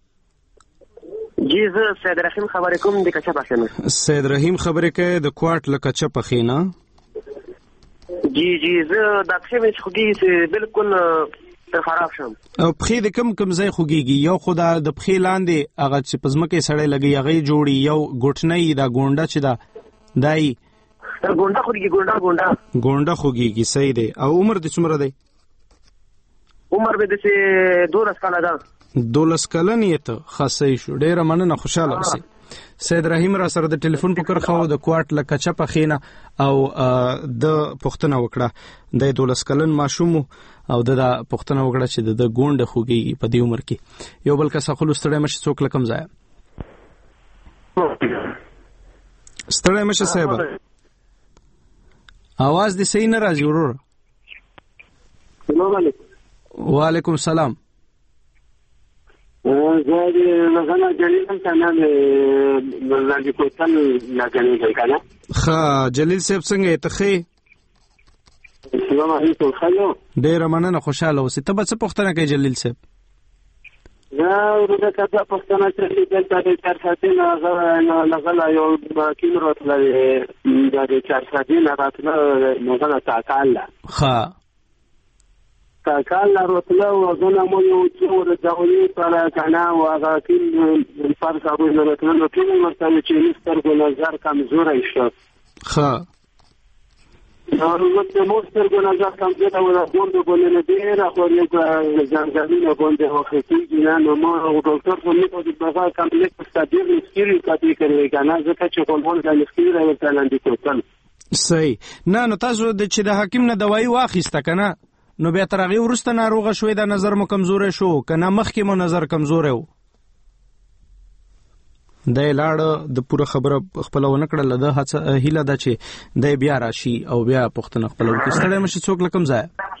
جی زه سید رحیم خبرې کوم د کچا پخینه. سید رحیم خبرې کوي د کوټ ل کچا پخینه. جی جی زه د پخې مې خوږی بالکل خراب شم. او پخې د کم کم ځای خوږیږي یو خدا د پخې لاندې هغه چې پزمکه سړی لګي هغه جوړي یو ګټنۍ دا ګونډه چې دا دای ګونډه خوږیږي ګونډه ګونډه ګونډه خوږیږي. صحیح دی. او عمر دې څومره دی؟ عمر به دې دولس کاله ده. دولس کلن یې ته خاصه شو. ډېر مننه. خوشاله اوسئ. سید رحیم را سره د ټلیفون په کر خو د کوټ لکه چپه خینه او د پښتنه وکړه د دولس کلن ماشوم او د پښتنه وکړه چې د ګونډه خوږي په دې عمر کې. یو بل کس خپل ستړی مشه څوک لکم ځای. ستړی مشه صاحب आवाज دې صحیح نه راځي ورور. السلام علیکم. وعلیکم السلام. زه د لغنا جلیل څنګه ملګری کوتل لګنې کنه. ښه جلیل صاحب څنګه ته خې؟ السلام علیکم. خیو ډېر مننه. خوشاله اوسئ. ته به څه پوښتنه کوي جلیل صاحب؟ دا ورته کله پښتنه چې دلته د چار ساعتونو نه لغلا یو کیلو راتلل د چار ساعتونو راتلل نو غلا تاکاله. ښه تاکاله راتلل او زنه مو یو څو ورځې پر کنه واغه کیلو فرض او راتلل نو کیلو مرتبه چې مستر ګو نظر کمزورې شو. ښه نو موږ مستر ګو نظر کمزورې او د ګوندو بولنه ډیر خو نه ځانګړي باندې وختي نه نو مو ډاکټر په نیو د بغا کمپلیکس ستادیر مسکری کاتي کوي کنه ځکه چې کومول د مسکری راوړل دي کوتل. صحیح. نه نو تاسو د چې د حکیم نه دوايي واخیسته کنه نو بیا تر هغه ورسته ناروغه شوې د نظر مو کمزورې شو کنه مخکې مو نظر کمزورې و؟ د لاړه د پوره خبره خپل ونه کړل د هڅه هیله ده چې د بیا راشي او بیا پښتنه خپل وکړي. ستړی مشي څوک لکم ځای.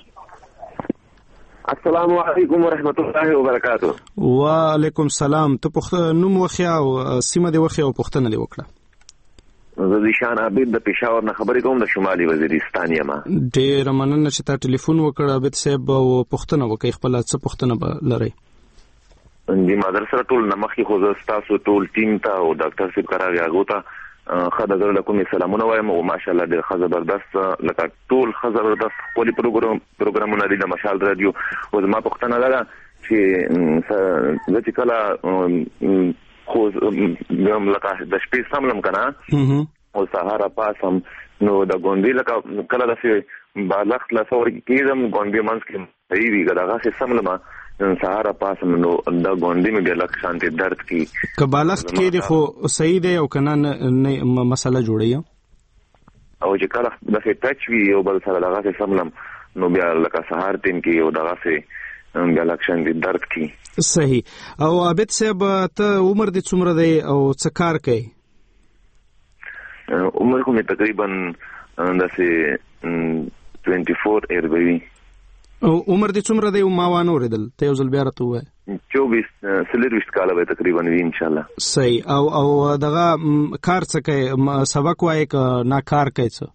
السلام علیکم ورحمت الله وبرکاتہ. وعلیکم السلام. ته پښتون نوم وخیا او سیمه دی وخیا او پښتنه دی وکړه. زه ذیشان عابد د پېښور نه خبرې کوم د شمالي وزیرستان یم. ډېر مننه چې تا ټلیفون وکړ عابد صاحب او پښتنه وکړي خپل څه پښتنه به لري. د مدرسې ټول نمخې خو زه تاسو ټول ټیم ته او ډاکټر صاحب کراوي هغه ته خدای زړه کوم سلامونه وایم او ماشاءالله ډېر ښه زبردست لکه ټول ښه زبردست خپل پروګرام پروګرامونه لري د مشال رادیو. او زما پښتنه ده چې زه چې کله خو لکه د شپې سملم کنه او سهار پاسم نو د ګوندې لکه کله داسې بالښت لا څور کېدم ګوندې منځ کې وی دغه سملم سهار پاسم نو د ګوندې مې بیا لک شانتي درد کی کبالښت کې دی خو صحیح دی او کنه مسله جوړی او چې کله د ټچ وی او بل سره دغه سملم نو بیا لکه سهار تین کې او دغه سه بیا لک شانتي درد کی. صحیح. او عابد صاحب ته عمر دې څومره دی او څه کار کوي؟ عمر کوم تقریبا داسې چوبیس ایر بوي. او عمر دې څومره دی ما وانه اوریدل ته یو ځل بیا راته وای؟ چوبیس سلیرویشت کاله به تقریبا وي ان شاء الله. صحیح. او او دغه کار څه کوي سبق وایي که نه کار کوي څه؟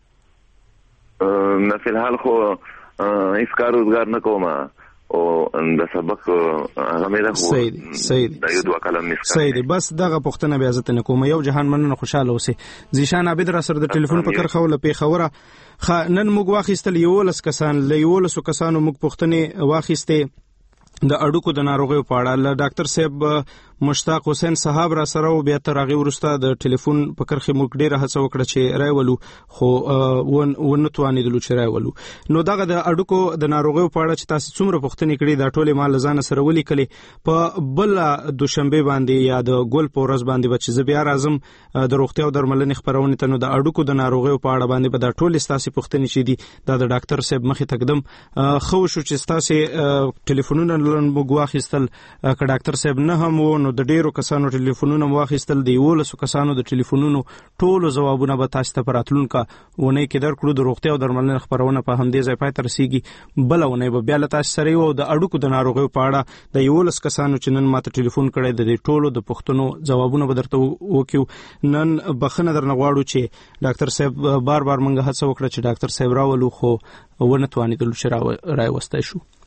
نه فی الحال خو هیڅ کار روزګار نه کوم او د سبق هغه مې ده. صحیح صحیح دا یو دوه کلم نس صحیح دی. بس دغه پښتنه بیا عزت نه کوم. یو جهان مننه خوشاله اوسه. ذیشان عابد را سره د ټلیفون په کر خوله په خوره نن موږ واخیستل یو لس کسان له یو لس کسانو موږ پښتنه واخیسته د اډوکو د ناروغیو په اړه. ډاکټر صاحب مشتاق حسین صاحب را سره او بیا تر هغه ورسته د ټلیفون په کرخه موږ ډیره هڅه وکړه چې راولو خو ون ونتوانیدلو چې راولو. نو دغه د اډوکو د ناروغیو په اړه چې تاسو څومره پوښتنې کړې دا ټولې مال ځان سره ولیکلې په بل دوشنبه باندې یا د ګل په ورځ باندې چې زه بیا راځم د روغتیا او درملنې خبرونه ته. نو د اډوکو د ناروغیو په اړه باندې به دا ټولې تاسو پوښتنې چې دي دا د ډاکټر صاحب مخې تقدم خو شو چې تاسو ټلیفونونه موږ واخیستل ک ډاکټر صاحب نه هم نو د ډیرو کسانو ټلیفونونه واخیستل دی ولسو کسانو د ټلیفونونو ټولو جوابونه به تاسو ته پراتلون کا ونه کې درکړو. د روغتیا او درملنې خبرونه په همدې ځای پای تر رسیږي. بلونه به بیا له تاسو سره یو د اډوکو د ناروغیو په اړه د یولس کسانو چې نن ماته ټلیفون کړي د ټولو د پښتنو جوابونه به درته وکیو. نن بخنه درنه غواړو چې ډاکټر صاحب بار بار مونږ هڅه وکړه چې ډاکټر صاحب راولو خو ونه توانیدل چې راوستای شو.